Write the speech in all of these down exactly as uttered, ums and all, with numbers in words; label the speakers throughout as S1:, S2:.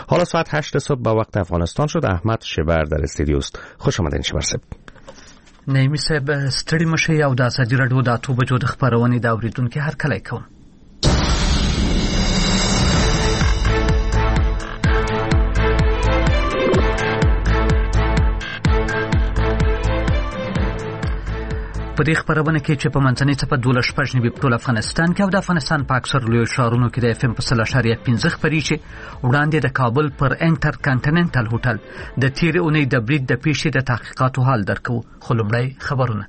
S1: حالا ساعت هشت صبح به وقت افغانستان شد. احمد شبر در استودیو است. خوش آمدین شبر صاحب.
S2: نعیمي صاحب ستړي مشه او د ازادي راډیو د اته بجو د خبرونې د اوریدونکو هر کله کوم. په دې خبرونه کې چې په منځنۍ څپه دولس شپږ نیمې په ټول افغانستان کې او د افغانستان په اکثر لویو ښارونو کې د اف ام په سل اشاریه پنځه خپرې شي. وړاندې د کابل پر انټر کانټیننټل هوټل د تیرې اونۍ د برید د پیښې د تحقیقاتو حال درکو. خو لومړی خبرونه.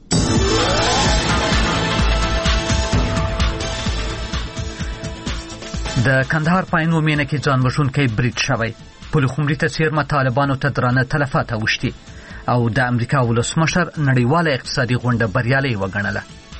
S2: د کندهار په عین ومینه کې ځان وژونکی برید شوی. پلخمري ته څیرمه طالبانو ته درانه تلفات اوښتي او د امریکا ولسمشر نړیواله اقتصادي غونډه بریالۍ وګڼله.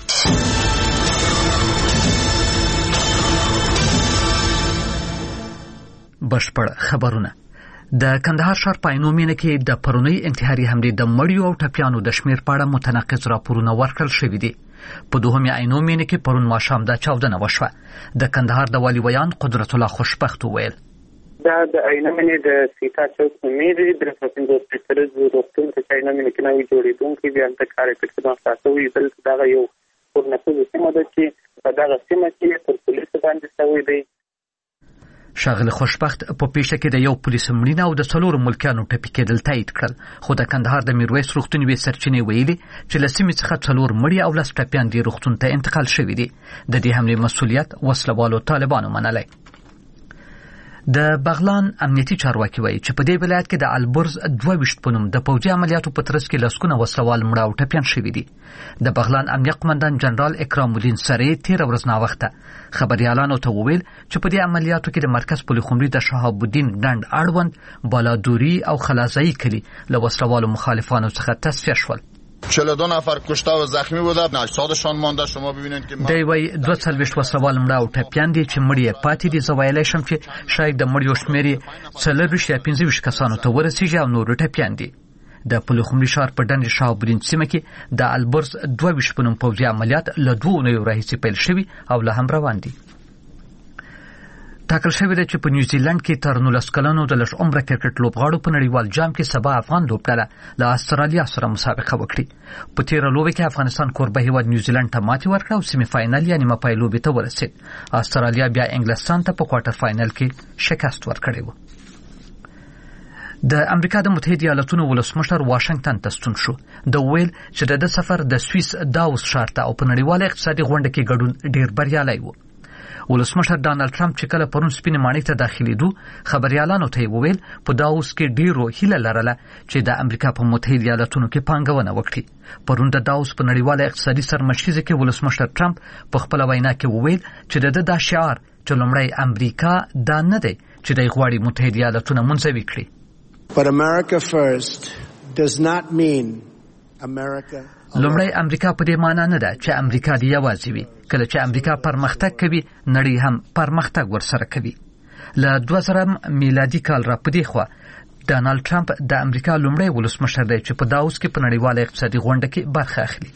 S2: بشپړ خبرونه. د کندهار ښار په عینومینه کې د پرونۍ انتحاري حملې د مړیو او ټپیانو د شمیر په اړه متناقض راپورونه ورکړل شوي دي. په دوهمې عینومینه کې پرون ماښام دا چاودنه وشوه. د کندهار د والي ویان قدرت الله خوشبخت وویل
S3: دا د عینومینې د سیتا چوک په میری د پنځوس پنځه روغتون ته عینومینې کې نوې جوړېدونکې بیا د کاري پکې خاصوي بل دا یو ورنکوزه سیمه ده چې په دغه سیمه کې پر پولیسو باندې شوی دی.
S2: ښاغلی خوشبخت په پیښه کې د یو پولیس مړینه او د څلورو ملکیانو ټپي کېدل تایید کړل. خو د کندهار د میرویس روغتون یوې سرچینې ویلي چې له سیمې څخه څلور مړي او لس ټپیان دې روغتون ته انتقال شوي دي. د دې حملې مسؤلیت وسلوالو طالبانو منلی. د بغلان امنیتي چارواکي وایي چې په دې ولایت کې د البرز دوه ویشت په نوم د پوځي عملیاتو په ترڅ کې لسګونه وسلوال مړه او ټپیان شوي دي. د بغلان امنیه قمندان جنرال اکرام الدین سرې تېره ورځ ناوخته خبریالانو ته وویل چې په دې عملیاتو کې د مرکز پلخمري د شهاب الدین ډنډ اړوند بالادوري او خلازایی کلي له وسلوالو مخالفانو څخه تصفیه شول.
S4: چهل و دو نفر کشته و زخمی بوده، اجسادشان مانده. شما ببینید که
S2: دی وای دوه څلوېښت وسلوال مړه او ټپیان دي چې مړي یې پاتې دي. زه ویلی شم چې شاید د مړیو شمېر یې څلرویشت یا پنځه ویشت کسانو ته ورسېږي او نور ټپیان دي. د پلخمري ښار په ډنډ شهاب الدین سیمه کې د البرز دوه ویشت په نوم پوځي عملیات له دوو اونیو راهیسې پیل شوي او لا هم روان دي. ټاکل شوې ده چې په نیوزیلند کې تر نولس کلنو د لږ عمره کرکټ لوبغاړو په نړیوال جام کې سبا افغان لوبډله له استرالیا سره مسابقه وکړي. په تېره لوبه کې افغانستان کوربه هیواد نیوزیلند ته ماتې ورکړه او سیمې فاینل یا نیمه پای لوبې ته ورسېد. استرالیا بیا انګلستان ته په کوارټر فاینل کې شکست ورکړی و. د امریکا د متحده ایالاتونو ولسمشر واشنگټن ته ستون شو. د ویل چې د سفر د سویس داوس ښار ته او په نړیواله اقتصادي غونډه کې ګډون ډیر بریالی و. ولسمشر ډانلډ ټرمپ چې کله پرون سپینې ماڼۍ ته داخلېدو خبریالانو ته یې وویل په داوس کې ډیرو هیله لرله چې د امریکا په متحده ایالاتونو کې پانګونه وکړي. پرون د داوس په نړیواله اقتصادي سرمشریزه کې ولسمشر ټرمپ په خپله وینا کې وویل چې د ده دا شعار چې لومړی امریکا دا نه دی چې دی غواړي متحده ایالاتونه منزوي کړي.
S5: But America first does not mean America.
S2: لومړی امریکا په دې معنا نه ده چې امریکا دی یوازې وي. کله چې امریکا پرمختګ کوي نړۍ هم پرمختګ ورسره کوي. له دوه زره میلادي کال را پدې خوا ډانلډ ټرمپ د امریکا لومړی ولسمشر دی چې په داوس کې په نړیواله اقتصادي غونډه کې برخه اخلي.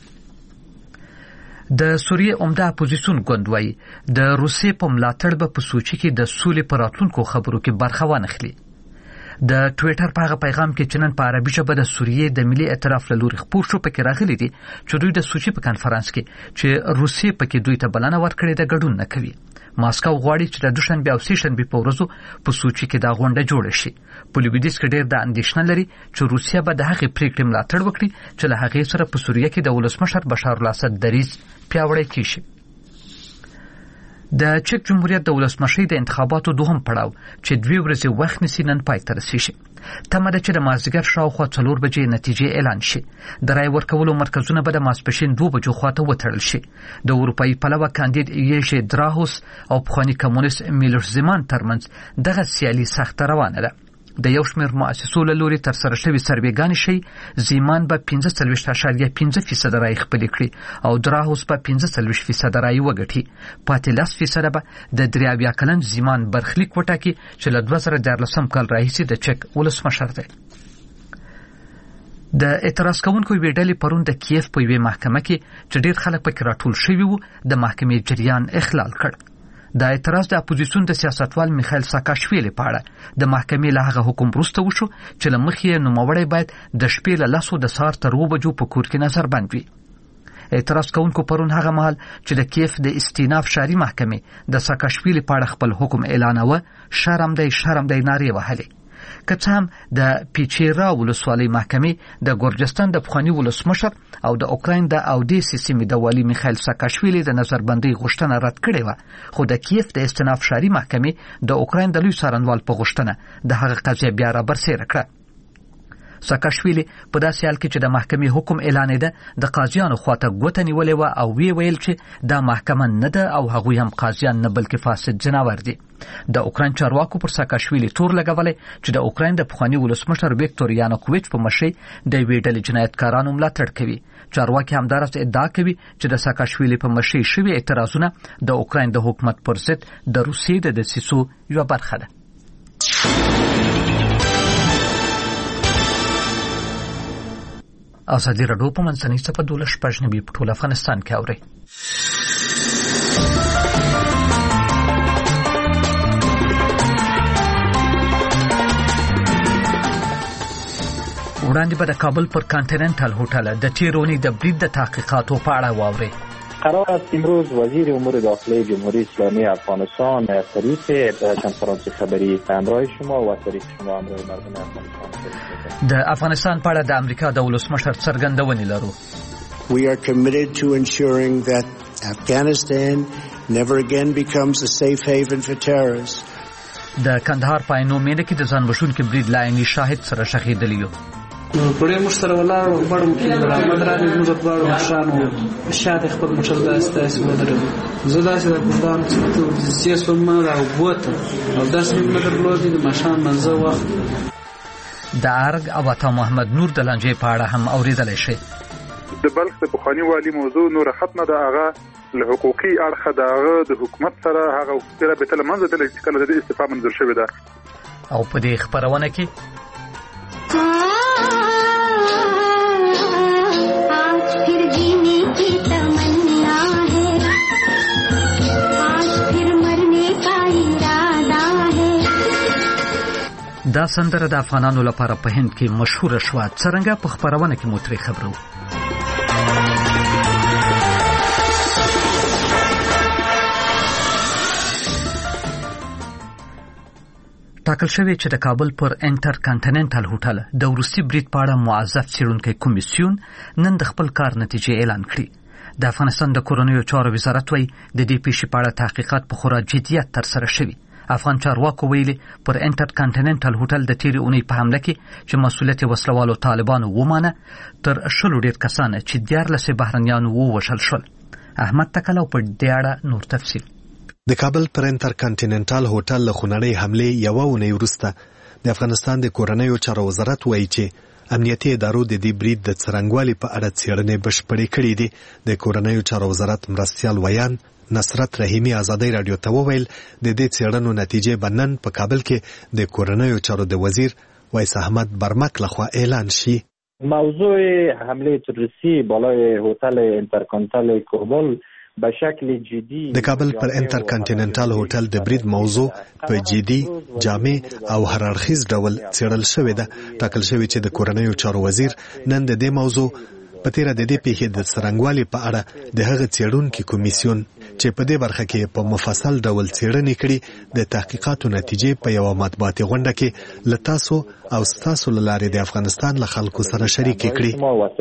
S2: د سوریې عمده اپوزیسیون ګوند وایي د روسیې په ملاتړ به په سوچي کې د سولې په راتلونکو خبرو کې برخه وانخلي. د ټویټر په هغه پیغام کې چې نن په عربي ژبه د سوریې د ملي ائتلاف له لوري خپور شو پکې راغلي دي چې دوی د سوچي په کانفرنس کې چې روسیې پکې دوی ته بلنه ورکړې ده ګډون نه کوي. ماسکو غواړي چې د دوشنبه او سهشنبه په ورځو په سوچي کې دا غونډه جوړه شي. په لویدیځ کې ډېر د اندېښنه لري چې روسیه به د هغې پریکړې ملاتړ وکړي چې له هغې سره په سوریه کې د ولسمشر بشار الاسد دریځ پیاوړی کیږي. د چک جمهوریت د ولسمشۍ د انتخاباتو دوهم پړاو چې دوی ورځې وخت نیسي نن پای ته رسیږي. تمه ده چې د مازدیګر شاوخوا څلور بجې نتیجې اعلان شي. د رای ورکولو مرکزونه به د ماسپښین دوه بجو خواته وتړل شي. د اروپایي پلوه کاندید یېژې دراهوس او پخواني کمونیست میلوش زمان ترمنځ دغه سیالي سخته روانه ده. د یو شمېر مؤسسو له لوري ترسره شوي سروېګانې ښیي زیمان به پنځه څلوېښت اعشاریه پنځه فیصده رایې خپلې کړي او دراهوس به پنځه څلوېښت فیصده رایې وګټي. پاتې لس فیصده به د درې اویا کلن زیمان برخلیک وټاکي چې له دوه زره دیارلسم کال راهیسې د چک ولسمشر دی. د اعتراض کوونکو یوې ډلې پرون د کیف په یوې محکمه کې چې ډېر خلک پکې راټول شوي وو د محکمې جریان اخلال کړ. دا اعتراض د اپوزیسیون د سیاستوال میخایل ساکاشویلی په اړه د محکمې له هغه حکم وروسته وشو چې له مخې نوموړی باید د شپې له لسو د سهار تر اوه بجو په کور کې نظر بند وي. اعتراض کوونکو پرون هغه مهال چې د کیف د استیناف شاري محکمې د ساکاشویلی په اړه خپل حکم اعلانوه شرم دی شرم دی نارې وهلې. که څه هم د پیچیرا ولسوالۍ محکمې د ګورجستان د پخواني ولسمشر او د اوکراین د اودیسې سیمې د والي میخایل ساکاشویلی د نظربندۍ غوښتنه رد کړې وه، خو د کیف د استیناف شاري محکمې د اوکراین د لوی څارنوال په غوښتنه د هغه قضیه بیا رابرسېره کړه. ساکاشویلی په داسې حال کې چې د محکمې حکم اعلانېده د قاضیانو خواته ګوته نیولې وه او ویې ویل چې دا محکمه نه ده او هغوی هم قاضیان نه بلکې فاسد جناور دي. د اوکراین چارواکو پر ساکاشویلی تور لګولی چې د اوکراین د پخواني ولسمشر ویکتور یانوکوویچ په مشرۍ د یوې ډلې جنایتکارانو ملاتړ کوي. چارواکي همداراز ادعا کوي چې د ساکاشویلی په مشرۍ شوي اعتراضونه د اوکراین د حکومت پر ضد د روسیې د دسیسو یوه برخه ده. ازادي راډیو په منځنۍ څپه دولس شپږ نوي په ټول افغانستان کې اوري. وړاندې به د کابل پر کانټیننټل هوټل د تیرونی د برید د تحقیقاتو په اړه واوري.
S6: قرار است امروز وزیر امور داخلی جمهوری اسلامی افغانستان طریق کنفرانس خبری همراه شما و طریق شما همراه مردم افغانستان
S2: د افغانستان په اړه د امریکا د ولسمشر څرګندونې لرو.
S5: We are committed to ensuring that Afghanistan never again becomes a safe haven for terrorists.
S2: د کندهار په عینومېنه کې د ځان وژونکي برید له عیني شاهد سره شهیدلی یو.
S7: پړې مشتره ولاړ بڑ مکمل احمد راځي موږ په اړه مشرانو شاته خپل مشر داسې تاسو ودرې زه داسې د ګردان چې سیاسو ما او بوته او داسې مدر لودي د مشان منځه وخت
S2: د ارګ او عطا محمد نور د لانجې په اړه هم اوریدل شي.
S8: د بلخ د بخوانی والی موضوع نور ختمه ده، هغه له حقوقي اړخه د هغه د حکومت سره هغه وکړه به تل منځ د کله د استعفا منظور شوی ده.
S2: او په دې خبرونه کې دا سندره د افغانانو لپاره په هند کې مشهوره شوه. څرنګه په خبرونه کې مو ترې خبرو. ټاکل شوی چې د کابل پر انټر کانټیننټل هوټل د وروستي برید په اړه معزز څېړونکی کمیسیون نن د خپل کار نتیجې اعلان کړي. د افغانستان د کورنیو چارو وزارت وایي د دې پیښې په اړه تحقیقات په خورا جدیت ترسره شوي. افغان چارواکو ویلي پر انټر کانټیننټل هوټل د تیرې اونۍ په حمله کې چې مسؤلیت یې وسلوالو طالبانو ومانه تر شلو ډېر کسان چې دیارلس یې بهرنیانو ووژل شول. احمد تکلو په دې اړه نور تفصیل.
S9: د کابل پر انټر کانټیننټل هوټل له خونړۍ حملې یوه اونۍ وروسته د افغانستان د کورنیو چارو وزارت وایي چې امنیتي ادارو د دې برید د څرنګوالي په اړه څېړنې بشپړې کړې دي. د کورنیو چارو وزارت مرستیال ویان نصرت رحیمی ازادۍ راډیو ته وویل د دې څېړنو نتیجې به نن په کابل کې د کورنیو چارو د وزیر ویس احمد برمک لخوا اعلان شي.
S6: موضوع حمله تروریستی بالای هتل انترکانتیننتال کابل به شکل جدی
S9: د کابل پر انټر کانټیننټال هوټل د برید موضوع په جدي جامع او هر اړخیز ډول څېړل شوې ده. ټاکل شوی چې د کورنیو چارو وزیر نن د دې موضوع په تیره د دې پیښې د څرنګوالي په اړه د هغه څېړونکي کمیسیون چې په دې برخه کې په مفصل ډول څېړنې کړي د تحقیقاتو نتیجې په یوه مطبوعاتي غونډه کې له تاسو او ستاسو له لارې د افغانستان له خلکو سره شریکې کړي.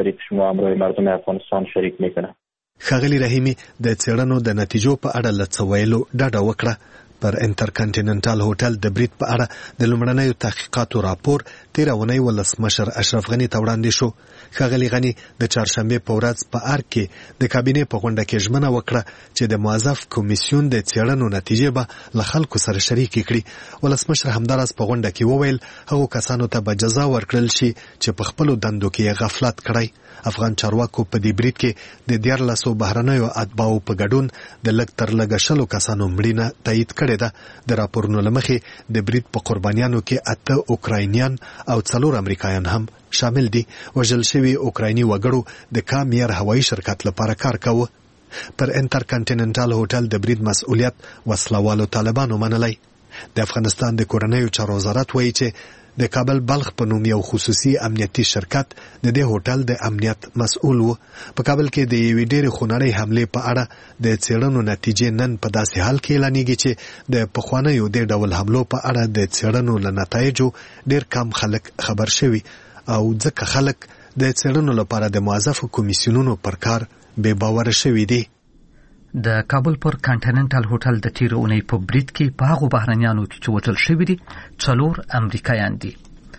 S9: ښاغلي رحیمي د څېړنو د نتیجو په اړه له څه ویلو ډاډه وکړه. پر انټر کانټیننټال هوټل د برید په اړه د لومړنیو تحقیقاتو راپور تیره اونۍ ولسمشر اشرف غني ته وړاندې شو. ښاغلي غني د چهارشنبې په ورځ په ارګ کې د کابینې په غونډه کې ژمنه وکړه چې د موظف کمیسیون د څېړنو نتیجې به له خلکو سره شریکې کړي. ولسمشر همداراز په غونډه کې وویل هغو کسانو ته به جزا ورکړل شي چې په خپلو دندو کې غفلت کړی. افغان چارواکو په دې برید کې د دیارلسو بهرنیو اتباعو په ګډون د لږ تر لږه شلو کسانو مړینه تایید کړې ده. د راپورونو له مخې د برید په قربانیانو کې اته اوکراینیان او څلور امریکایان هم شامل دي. وژل شوي اوکرایني وګړو د کام ایر هوایي شرکت لپاره کار کاوه. پر انټرکانټیننټال هوټل د برید مسؤلیت وسلوالو طالبانو منلی. د افغانستان د کورنیو چارو وزارت وایي چې د کابل بلخ په نوم یو خصوصي امنیتي شرکت د دې هوټل د امنیت مسؤل و. په کابل کې د یوې ډېرې خونړۍ حملې په اړه د څېړنو نتیجې نن په داسې حال کې اعلانېږي چې د پخوانیو دې ډول حملو په اړه د څېړنو له نتایجو ډېر کم خلک خبر شوي او ځکه خلک د څېړنو لپاره د موظفو کمیسیونونو پر کار بې باوره شوي دي.
S2: د کابل پر کانټیننټل هوټل د تیر اونۍ په برید کې په هغو بهرنیانو کې چې وژل شوي دي څلور امریکایان دي.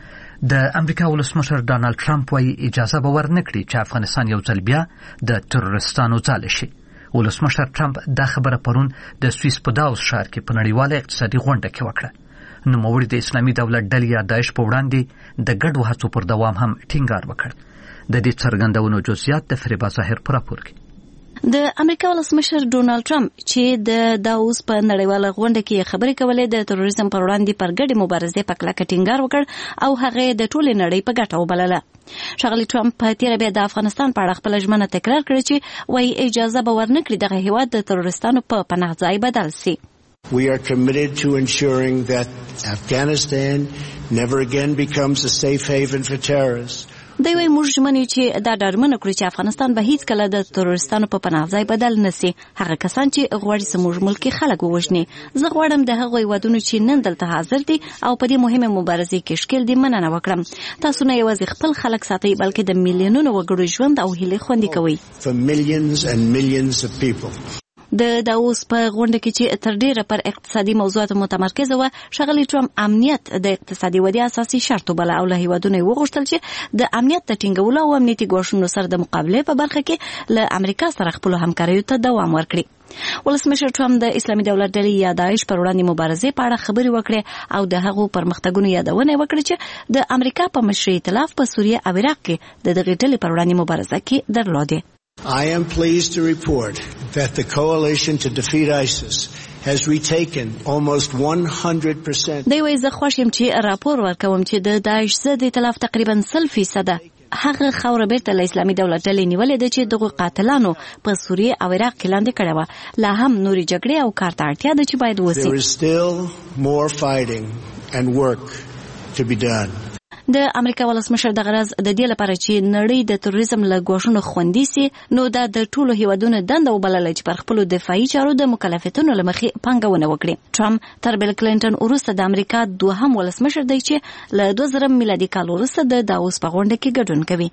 S2: د امریکا ولسمشر ډانلډ ټرمپ وايي اجازه به ورنکړي چې افغانستان یو ځل بیا د تروریستانو ځاله شي. ولسمشر ټرمپ دا خبره پرون د سویس په داوس ښار کې په نړیواله اقتصادي غونډه کې وکړه. نوموړي د اسلامي دولت ډلې یا داعش په وړاندې د ګډو هڅو پر دوام هم ټینګار وکړ. د دې څرګندونو جزئیات د فریبا ظاهر په راپور کې.
S10: د امریکا ولسمشر ډونالد ټرمپ چې د داوس په نړیواله غونډه کې خبرې کولې د تروریزم پر وړاندې پر ګډې مبارزې په کلکه ټینګار وکړ او هغه د ټولې نړۍ په ګټه وبلله. ښاغلي ټرمپ په تیره بیا د افغانستان په اړه خپله ژمنه تکرار کړې چې وایي اجازه به ورنکړي دغه هیواد د تروریستانو په پناه ځای بدل سي.
S5: We are committed to ensuring that Afghanistan never again becomes a safe haven for terrorists.
S10: دوی وايي موږ ژمنې چې دا ډاډمنه کړو چې افغانستان به هیڅ کله د تروریستانو په پناه ځای بدل نسي. هغه کسان چې غواړي زموږ ملکي خلک ووژني. زه غواړم د هغو هیوادونو چې نن دلته حاضر دي او په دې مهمه مبارزې کې ښکیل دي مننه وکړم. تاسو نه یوازې خپل خلک ساتئ بلکې د میلیونونو وګړو ژوند او هیلې خوندي کوئ.
S5: For millions and millions of people.
S10: د داوس په غونډه کې چې تر ډیره پر اقتصادي موضوعاتو متمرکزه و، ښاغلي ټرمپ امنیت د اقتصادي ودې اساسي شرط وباله او له هیوادونو وغوښتل چې د امنیت د ټینګولو او امنیتي ګواښونو سره د مقابلې په برخه کې له امریکا سره خپل همکاریو ته دوام ورکړي. ولسمشر ټرمپ د اسلامي دولت ډلې یا داعش پر وړاندې مبارزې په اړه خبرې وکړې او د هغو پرمختګونو یادونه وکړه چې د امریکا په مشرۍ ائتلاف په سوریه او عراق کې د دغې ډلې پر وړاندې مبارزه کې درلودې.
S5: I am pleased to report that the coalition to defeat ISIS has retaken almost one hundred percent.
S10: دوی وايي زه خوښ یم چې راپور ورکوم چې د داعش ضد ائتلاف تقریبا سل فیصده هغه خاوره بیرته له اسلامي دولت ډلې نیولې ده چې دغه قاتلانو په سوریه او عراق کې لاندې کړې وه. لا هم نورې جګړې او کار ته اړتیا ده چې باید وسي.
S5: There is still more fighting and work to be done.
S10: د امریکا ولسمشر د غرض د دې لپاره چې نړۍ د تروریزم له ګواښونو خوندي سي، نو دا د ټولو هیوادونو دنده وبلله چې پر خپلو دفاعي چارو د مکلفیتونو له مخې پانګونه وکړي. ټرمپ تر بیل کلینټن وروسته د امریکا دوهم ولسمشر دی چې له دوه زره میلادي کال وروسته د داوس په غونډه کې ګډون کوي.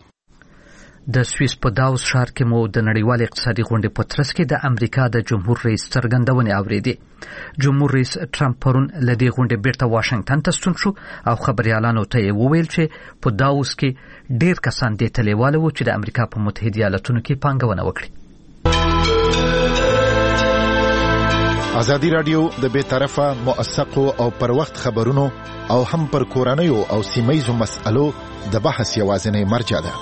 S2: د سویس په داوس ښار کې مو د نړیوال اقتصادي غونډې په ترڅ کې د امریکا د جمهور رئیس څرګندونې اورېدې. جمهور رئیس ټرمپ پرون له دې غونډې بیرته واشنګټن ته ستون شو او خبريالانو ته یې وویل چې په داوس کې ډېر کسان دې ته لیواله وو چې د امریکا په متحده ایالاتونو کې پانګونه وکړي.
S11: ازادي رادیو د بې طرفه موثقو او پر وخت خبرونو او هم پر کورنیو او سیمایزو مسألو د بحث یوازینی مرجع ده.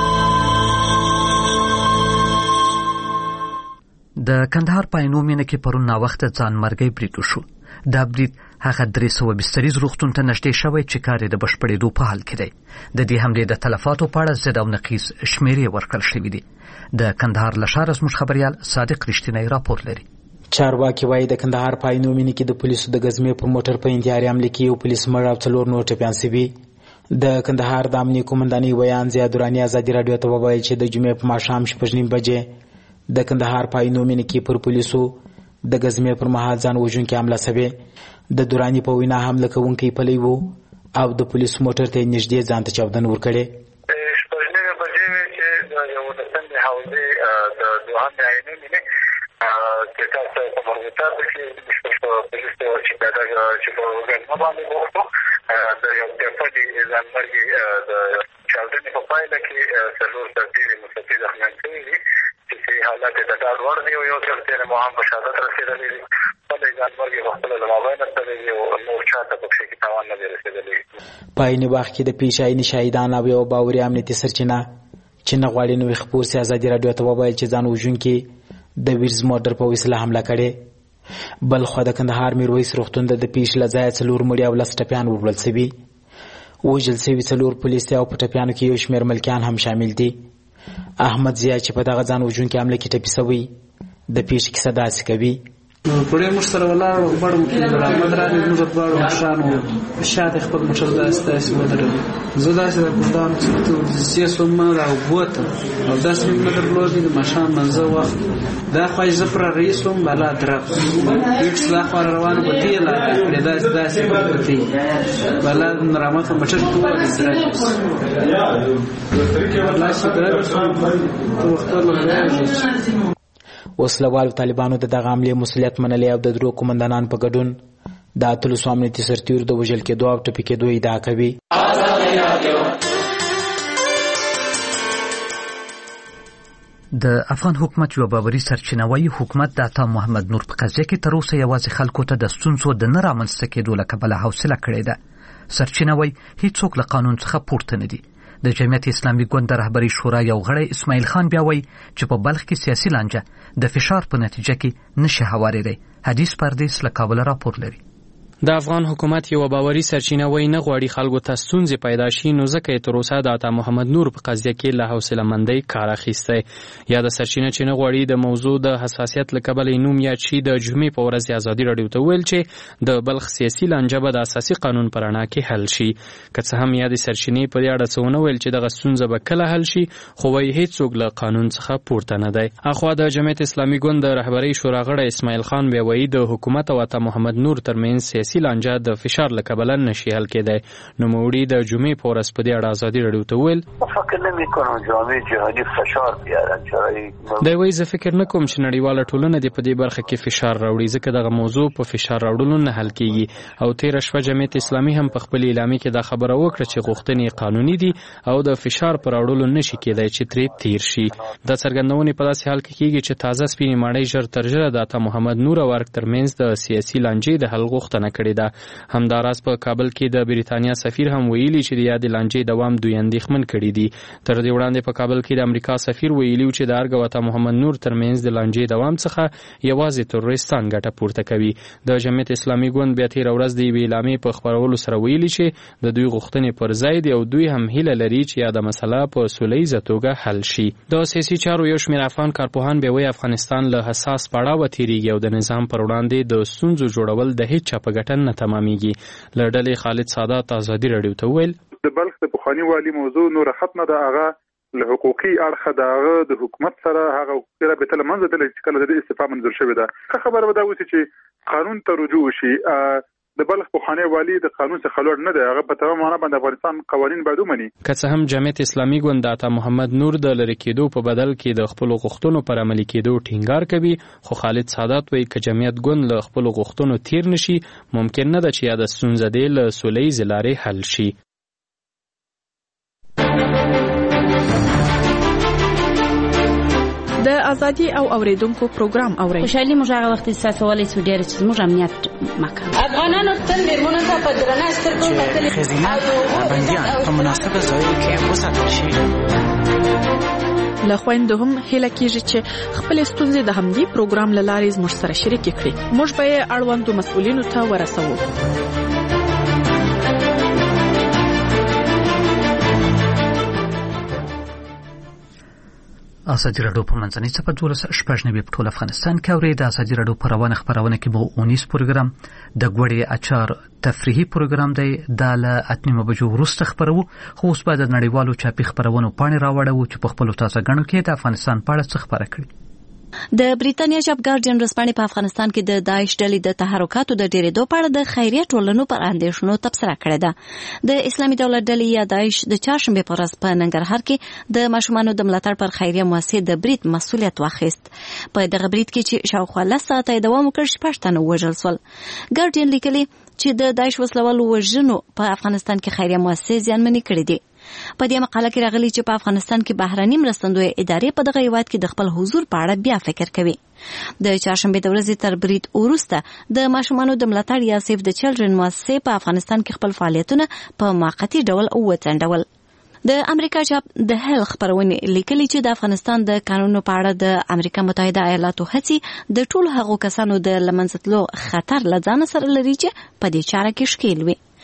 S2: د کندهار په عینومېنه کې پرون ناوخته ځانمرګی برید وشو. دا برید هغه درې سوه بستریز روغتون ته نږدې شوی چې کار یې د بشپړېدو په حال کې دی. د دې حملې د تلفاتو په اړه ضد او نقیض شمیرې ورکړل شوي دي. د کندهار له ښاره زموږ خبریال صادق رښتینی راپور لري.
S12: چارواکي وایي د کندهار په عینومېنه کې د پولیسو د ګزمې پر موټر په انتحاري حملې کې یو پولیس مړ او څلور نور ټپیان شوي. د کندهار د امنیه قومندانۍ ویان ضیا دراني ازادي راډیو ته وویل چې د جمعې په ماښام شپږ نیم بجې د کندهار په عینومېنه کې پر پولیسو د ګزمې پر مهال ځان وژونکې حمله شوې. د دراني په وینا حمله کوونکی پلی و او د پولیسو موټر ته نږدې ځان ته چاودنه ورکړې.
S13: شپږ نیمې بجې وې چې د یولسمې حوزې د دوهمې عینومېنې چې تاسو په مربوطه کې پولیس چې چې په ګرمه باندې وغوښتو د یو ټپلي ځانمرګي د چاودنې په پایله کې څلور سرتېري مستفید زخمیان شوي دي چې حالت یې د ډاډ وړ دي او یو سرتېری مو هم په شهادت رسېدلی دي. خپله یې ځانمرګي پخپله له مابینه تللی دي او نور چا ته پکښې کې تاوان نه دی رسېدلی.
S12: په عین وخت کې د پیشایني شاهدان او یوه باوري امنیتي سرچینه چې نه غواړي نوې خپور سي ازادي راډیو ته وویل چې ځان وژونکي د ویرز موټر په وسیله حمله کړې. بل خوا د کندهار میرویس روغتون د پیښ له ځایه څلور مړي او لس ټپیان وژل شوي. وژل شوي څلور پولیس او په ټپیانو کې یو شمېر ملکیان هم شامل دي. احمد ضیا چې په دغه ځان وژونکي حمله کې ټپي شوی د پیښې کیسه داسې کوي.
S7: پړې موږ سره ولاړو بړ مو کې درامد راغی موږ دواړو مشرانو شاته خپل مشر داسې داسې ودرېدو. زه داسې د ګلدان څخه سیاسو ما راوبوتم او داسې مې درلودې د ماښام منځه وخت دا خو زه پر رئیس وم بالا درب هېڅ لا خو روانه په دې لاره پرې داسې داسې پرتې بالا رحمت مشر ته وایي درب الله شکر ته وخت ورلګېږي.
S12: وسلوالو طالبانو د دغه عملې مسؤلیت منلی او د درو قومندانان په ګډون د اتلسو امنیتي سرتیرو د وژل کېدو او ټپي کېدو ادعا کوي.
S2: د افغان حکومت یو باوري سرچینه وایي حکومت د عطا محمد نور په قضیه کې تر اوسه یوازې خلکو ته د ستونزو د نه رامنځته کېدو له کبله حوصله کړې ده. سرچینه وایي هیڅوک له قانون څخه پورته نه دي. د جمعیت اسلامي ګوند د رهبري شورا یو غړی اسماعیل خان بیا وایي چې په بلخ کې سیاسي لانجه د فشار په نتیجه کې نشي هوارېدی. حدیث پردیس له کابل راپور لري.
S14: د افغان حکومت یو باوري سرچینه وایي نه غواړي خلکو ته ستونزې پیدا شي، نو ځکه یې تر اوسه د عطا محمد نور په قضیه کې له حوصله مندۍ کار اخیستی. یا د سرچینه چې نه غواړي د موضوع د حساسیت له کبله یې نوم یاد شي. د جمعې په ورځ ازادي راډیو ته وویل چې د بلخ سیاسي لانجه به د اساسي قانون په رڼا کې حل شي. که څه هم یادې سرچینې په دې اړه څه ونه ویل چې دغه ستونزه به کله حل شي، خو وایي هېڅوک له قانون څخه پورته نه دی. اخوا د جمعیت اسلامي ګوند د رهبرۍ شورا غړی اسماعیل خان بیا وایي د حکومت او عطا محمد نور ترمنځ سیاسي لانجه د فشار له کبله نشي حل کېدی. نوموړي د جمعې په ورځ په دې اړه ازادي راډیو ته وویل
S15: فکر نمی‌کنم جامعه جهانی فشار بیارن.
S14: دی وایي زه فکر نه کوم چې نړیواله ټولنه دې په دې برخه کې فشار راوړي، ځکه دغه موضوع په فشار راوړلو نه حل کېږي. او تېره شپه جمعیت اسلامي هم په خپل اعلامیه کې دا خبره وکړه چې غوښتنې قانوني دي او د فشار پر راوړلو نشي کېدی چې ترې تیر شي. دا څرګندونې په داسې حال کې کېږي چې تازه سپینې ماڼۍ ژر تر ژره د عطا محمد نور او ارګ ترمنځ د سیاسي لانجې د حل غوښتنه کړې ده. همداراز په کابل کې د بریتانیا سفیر هم ویلي چې د یادې لانجې دوام دوی اندېښمن کړي دي. تر دې وړاندې په کابل کې د امریکا سفیر ویلي چې د ارګ او عطا محمد نور ترمنځ د لانجې دوام څخه یوازې تروریستان ګټه پورته کوي. د جمعیت اسلامي ګوند بیا تېره ورځ د یوې اعلامیې په خپرولو سره ویلي چې د دوی غوښتنې پر ځای دي او دوی هم هیله لري چې یاده مسله په سوله ییزه توګه حل شي. د سیاسي چارو یو شمېر افغان کارپوهان بیا وایي افغانستان له حساس پړاوه تېرېږي او د نظام پر وړاندې د ستونزو جوړول د هېچ چا په ګټه نه تمامېږي. له ډلې خالد سادات ازادي راډیو ته وویل
S8: د بلخ د پخواني والي موضوع نور ختمه ده. هغه له حقوقي اړخه د هغه د حکومت سره هغه حقوقي رابطه له منځه تللې چې کله د استعفا منظور شوې ده. ښه خبره به دا اوسي چې قانون ته رجوع شي. د بلخ پخوانی والی د قانون څخه لوړ نه دی. هغه په تمام معنا باندې افغانستان قوانین باید ومني.
S14: که څه هم جمعیت اسلامي ګوند د عطا محمد نور د لرې کېدو په بدل کې د خپلو غوښتنو پر عملي کېدو ټینګار کوي، خو خالد سادات وایي که جمعیت ګوند له خپلو غوښتنو تیر نشي، ممکن نه ده چې یاده ستونزه دې له سوله ییزې لارې حل شي.
S16: د ازادي او اوریدونکو پروګرام اورئ.
S17: خوشحالي موږ هغه وخت احساسولای چې ډېر چې موږ امنیت مکان
S16: افغانانو تل میرمنو ته په درنه سترګو کتل
S18: خزینه بندیان په مناسبه ځایو کې وساتل شي.
S16: له خويندو هم هیله کیږي چې خپل ستونزې د همدې پروګرام له لارې زموږ سره شریک کړي. موږ به یې اړوندو مسؤلینو ته ورسوو.
S2: ازادي راډیو په منځنۍ صفحه دولس شپږ نوي په ټول افغانستان کې اوري. د ازادي راډیو په روانه خبرونه کې مو اونیس پروګرام د ګوړې اچار تفریحي پروګرام دی. دا له اتنیمه بجو وروسته خبرو، خو اوس به د نړیوالو چاپي خبرونو پاڼې راوړو چې په خپلو تازه ګڼو کې د افغانستان په اړه څه خبره کړي.
S10: د بریتانیا ژب ګارډین ورځپاڼې په افغانستان کې د داعش ډلې د تحرکاتو د ډېرېدو په اړه د خیریه ټولنو پر اندېښنو تبصره کړې ده. د اسلامي دولت ډلې یا داعش د چهارشنبې په ورځ په ننګرهار کې د ماشومانو د ملاتړ پر خیریه مؤسسې د برید مسؤلیت واخیست. په دغه برید کې چې شاوخوا لس ساعته یې دوام وکړ، شپږ تنه ووژل شول. ګارډین لیکلي چې د داعش وسلوالو وژنو په افغانستان کې خیریه مؤسسې زیانمنې کړې دي. په دې مقاله کې راغلي چې په افغانستان کې بهرني مرستندوی ادارې په دغه هیواد کې د خپل حضور په اړه بیا فکر کوي. د چهارشنبې د ورځې تر برید وروسته د ماشومانو د ملاتړ یا سیف د چلډرن مؤسسې په افغانستان کې خپل فعالیتونه په موقتي ډول وڅنډول. د امریکا چاپ د هل خبرونه لیکلي چې د افغانستان د قانونو په اړه د امریکا متحده ایالاتو هڅې د ټولو هغو کسانو د لمنځتلو خطر لځان سره لري چې په دې چاره کې ښکیل وي.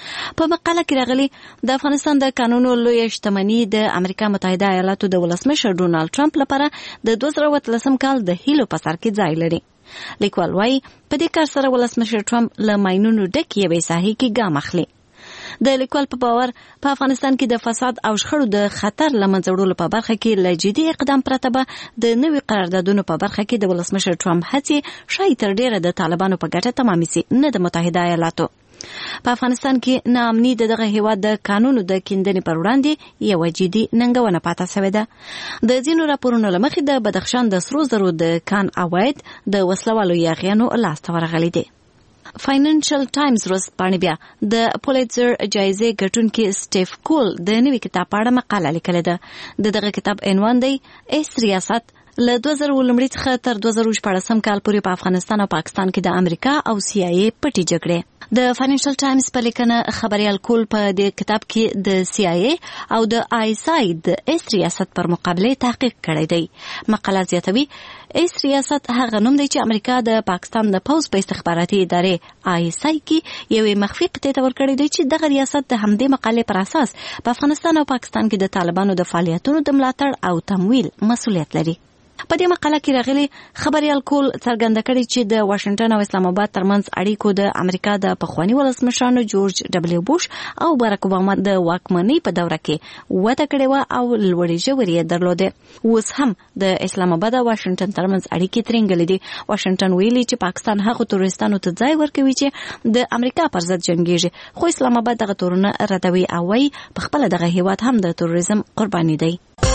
S10: په مقاله کې راغلي د افغانستان د قانونو لوی شتمنۍ د امریکا متحده ایالاتو د ولسمشر ډونالد ټرمپ لپاره د دوه زره اتلسم کال د هیلو په سر کې ځای لري. لیکوال وايي په دې کار سره ولسمشر ټرمپ له ماینونو ډک یوې ساحې کې ګام اخلي. د لیکوال په باور په افغانستان کې د فساد او شخړو د خطر له منځه وړلو په برخه کې له جدي اقدام پرته به د نوي قراردادونو په برخه کې د ولسمشر ټرمپ هڅې شاید تر ډیره د طالبانو په ګټه تمامې سي، نه د متحده ایالاتو. په افغانستان کې ناامني د دغه هیواد د قانونو د کیندنې پر وړاندې یو جدي ننګونه پاتې شوې ده. د ځینو راپورونو له مخې د بدخشان د سرو زرو د کان عواید د وسلوالو یاغیانو لاسته ورغلي دي. فاینانشل ټایمز ورځپاڼې بیا د پولیتزر جایزې ګټونکي سټیف کول د نوي کتاب په اړه مقاله لیکلې ده. د دغه کتاب عنوان دی ایس ریاست له دوه زره لومړي څخه تر دوه زره شپاړسم کال پورې په افغانستان او پاکستان کې د امریکا او سی آی ای پټې جګړې. د فاینانشل ټایمز په لیکنه خبريال کول په دې کتاب کې د سی آی ای او د آی اس آی د ایس ریاست پر مقابله تحقیق کړی دی. مقاله زیاتوي ایس ریاست هغه نوم دی چې امریکا د پاکستان د پوز په استخباراتي ادارې آی اس آی کې یوې مخفي قطعې ته ورکړی دی چې دغه ریاست د همدې مقالې پر اساس په افغانستان او پاکستان کې د طالبانو د فعالیتونو د ملاتړ او تمویل مسؤلیت لري. په دې مقاله کې راغلي خبريال کول څرګنده کړي چې د واشنگټن او اسلام آباد ترمنځ اړیکو د امریکا د پخوانی ولسمشرانو جورج ډبلیو بوش او باراک اوباما د واکمنۍ په دوره کې وده کړې و او لوړې ژورې درلودې. اوس هم د اسلام آباد او واشنگټن ترمنځ اړیکې ترنګلې دي. واشنگټن ویلي چې پاکستان هغه تورستانو ته ځای ورکوي چې د امریکا پر ضد جنگيږي، خو اسلام آباد دغه تورونه ردوي او وايي په خپل دغه هیواد هم د تروریزم قرباني دی.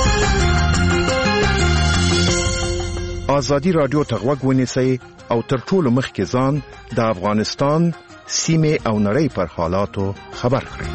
S11: آزادی رادیو ته غوږ ونیسئ او تر ټولو مخکې ځان د افغانستان سیمې او نړۍ پر حالاتو خبر کړئ.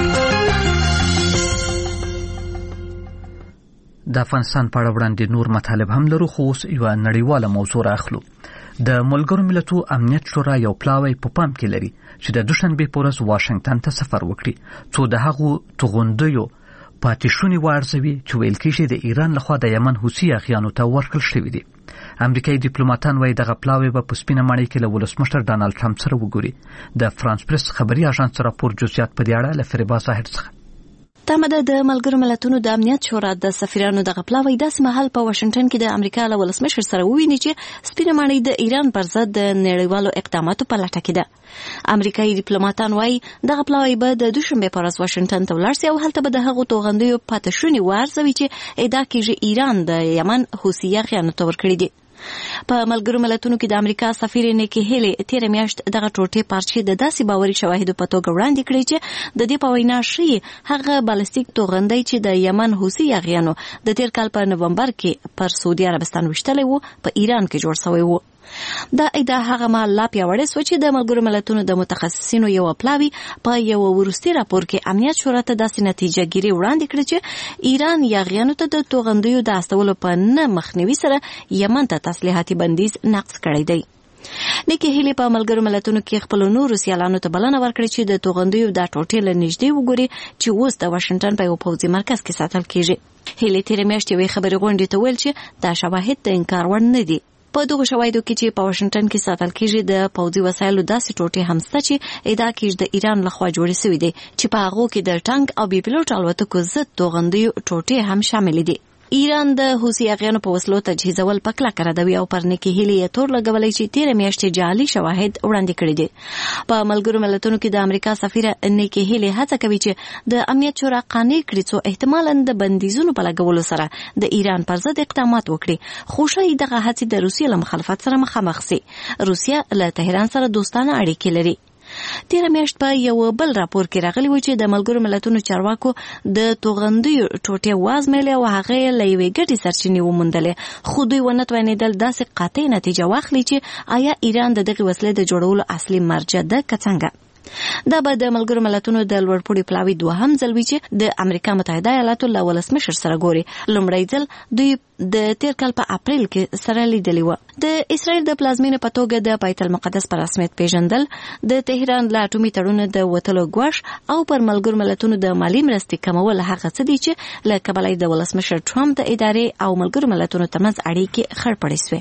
S2: د افغانستان په اړه وړاندې نور مطالب هم لرو، خو اوس یوه نړیواله موضوع راخلو. د ملګرو ملتو امنیت شورا یو پلاوی په پام کې لري چې د دوشنبې په ورځ واشنگټن ته سفر وکړي څو د هغو توغندیو پاتې شونې وارزوي چې ویل کېږي د ایران لخوا د یمن حوثي اغیانو ته ورکړل شوي دي. امریکایي ډیپلوماټان وايي دغه پلاوی به په سپینه ماڼۍ کې له ولسمشر ډانلډ ټرمپ سره وګوري. د فرانس پریس خبري اژانس راپور جزئیات په دې اړه له فریبا ظاهر څخه.
S10: تمه ده د ملګرو ملتونو د امنیت شورا د سفیرانو دغه پلاوی داسې مهال په واشنگټن کې د امریکا له ولسمشر سره وویني چې سپینه ماڼۍ د ایران پر ضد د نړیوالو اقداماتو په لټه کې ده. امریکایي ډیپلوماټان وايي دغه پلاوی به د دوشنبې په ورځ واشنگټن ته ولاړ سي او هلته به د هغو توغندیو پاتې شونې وارزوي چې ادعا کېږي ایران د یمن حوثي اغیانو ته ورکړي دي. په ملګرو ملتونو کې د امریکا سفیر نیکی هیلی تیر میاشت دغه ټوټې پارچې د داسې باوري شواهدو په توګه وړاندې کړې چې د دې په وینا ښیي هغه بالستیک توغندی چې د یمن حوثي اغیانو د تیر کال په نومبر کې پر سعودي عربستان وشتلی وو په ایران کې جوړ شوی وو. دا ادعا هغه مهال لا پیاوړې سوه چې د ملګرو ملتونو د متخصصینو یو پلاوی په یو وروستي راپور کې امنیت شورا ته داسې نتیجه ګیري وړاندې کړې چې ایران یاغیانو ته د توغندیو د استولو په نه مخنیوي سره یمن ته تسلیحاتي بندیز نقض کړی دی. نیکی هیلی په ملګرو ملتونو کې خپل نورو سیالانو ته بلنه ورکړې چې د توغندیو د ټوټې له نږدې وګوري چې اوس د واشنگټن په یو پوځي مرکز کې ساتل کېږي. هیلی تیر میاشت یوې خبري غونډې ته ویل چې دا شواهد د انکار وړ نه دي. په دغه شواهدو کې چې په واشنگټن کې ساتل کېږي د پوځي وسایلو داسې ټوټې هم شته چې ادعا کېږي د ایران لخوا جوړې شوي دي چې په هغو کې د ټانک او بي پیلوټ الوتکو ضد توغندیو ټوټې هم شامل دي. ایران د حوثي اغیانو په وسلو تجهیزول په کلکه ردوي او پر نیکی هیلی یې تور لګولی چې تیره میاشتې جعلي شواهد وړاندې کړي دي. په ملګرو ملتونو کې د امریکا سفیره نیکی هیلی هڅه کوي چې د امنیت شورا قانع کړي څو احتمالاً د بندیزونو په لګولو سره د ایران پر ضد اقدامات وکړي، خو شاید دغه هڅې د روسیې له مخالفت سره مخامخ سي. روسیه له تهران سره دوستانه اړیکې لري. تیر میاشت په یو بل راپور کې راغلی و چې د ملګرو ملتونو چارواکو د توغندیو ټوټې وازمېلې او هغه له یوې ګټې سرچینې وموندلې، خو دوی ونه توانېدل داسې قاطع نتیجه واخلي چې آیا ایران د دغې وسلې د جوړولو اصلي مرجع ده که څنګه. دا به د ملګرو ملتونو د لوړپوړي پلاوي دوهم ځل وي چې د امریکا متحده ایالاتو له ولسمشر سره ګوري. لومړی ځل دوی د تیر کال په اپریل کې سره لیدلی و. د اسرائیل د پلازمینې په توګه د بیت المقدس په رسمیت پیژندل، د تهران له اټومي تړون د وتلو ګواښ او پر ملګرو ملتونو د مالي مرستې کمول هغه څه دي چې له کبله د ولسمشر ټرمپ د ادارې او ملګرو ملتونو ترمنځ اړیکې خړپړې سوې.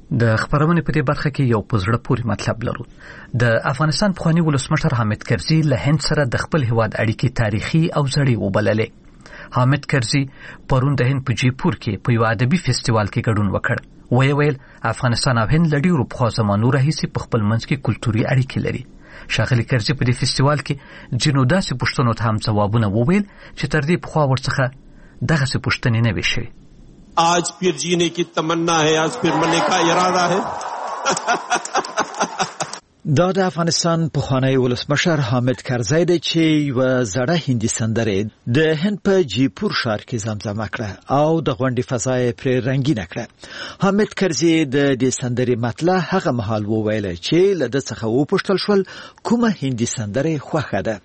S2: د خبرونې په دې برخه کې یو پزړه پورې مطلب لرو. د افغانستان پخوانی ولسمشر حامد کرزي له هند سره د خپل هیواد اړیکې تاریخي او زړې وبللې. حامد کرزي پرون د هند په جیپور کې په یو ادبي فستیوال کې ګډون وکړ. وی ویل افغانستان او هند له ډېرو پخوا زمانو راهیسې په خپل منځ کې کلتوري اړیکې لري. ښاغلي کرزي په دې فستیوال کې ځینو داسې پوښتنو ته هم ځوابونه وویل چې تر دې پخوا ورڅخه دغسې پوښتنې نه وې شوې.
S19: आज फिर जीने की तमन्ना है, आज फिर मरने का इरादा है.
S20: دا د افغانستان پخوانی ولسمشر حامد کرزی دی چې یوه زړه هندي سندرې د هند په جیپور ښار کې زمزمه کړه او د غونډې فضا یې پرې رنګینه کړه. حامد کرزی د دې سندرې مطلع هغه مهال وویله چې له ده څخه وپوښتل شول کومه هندي سندرې خوښه ده.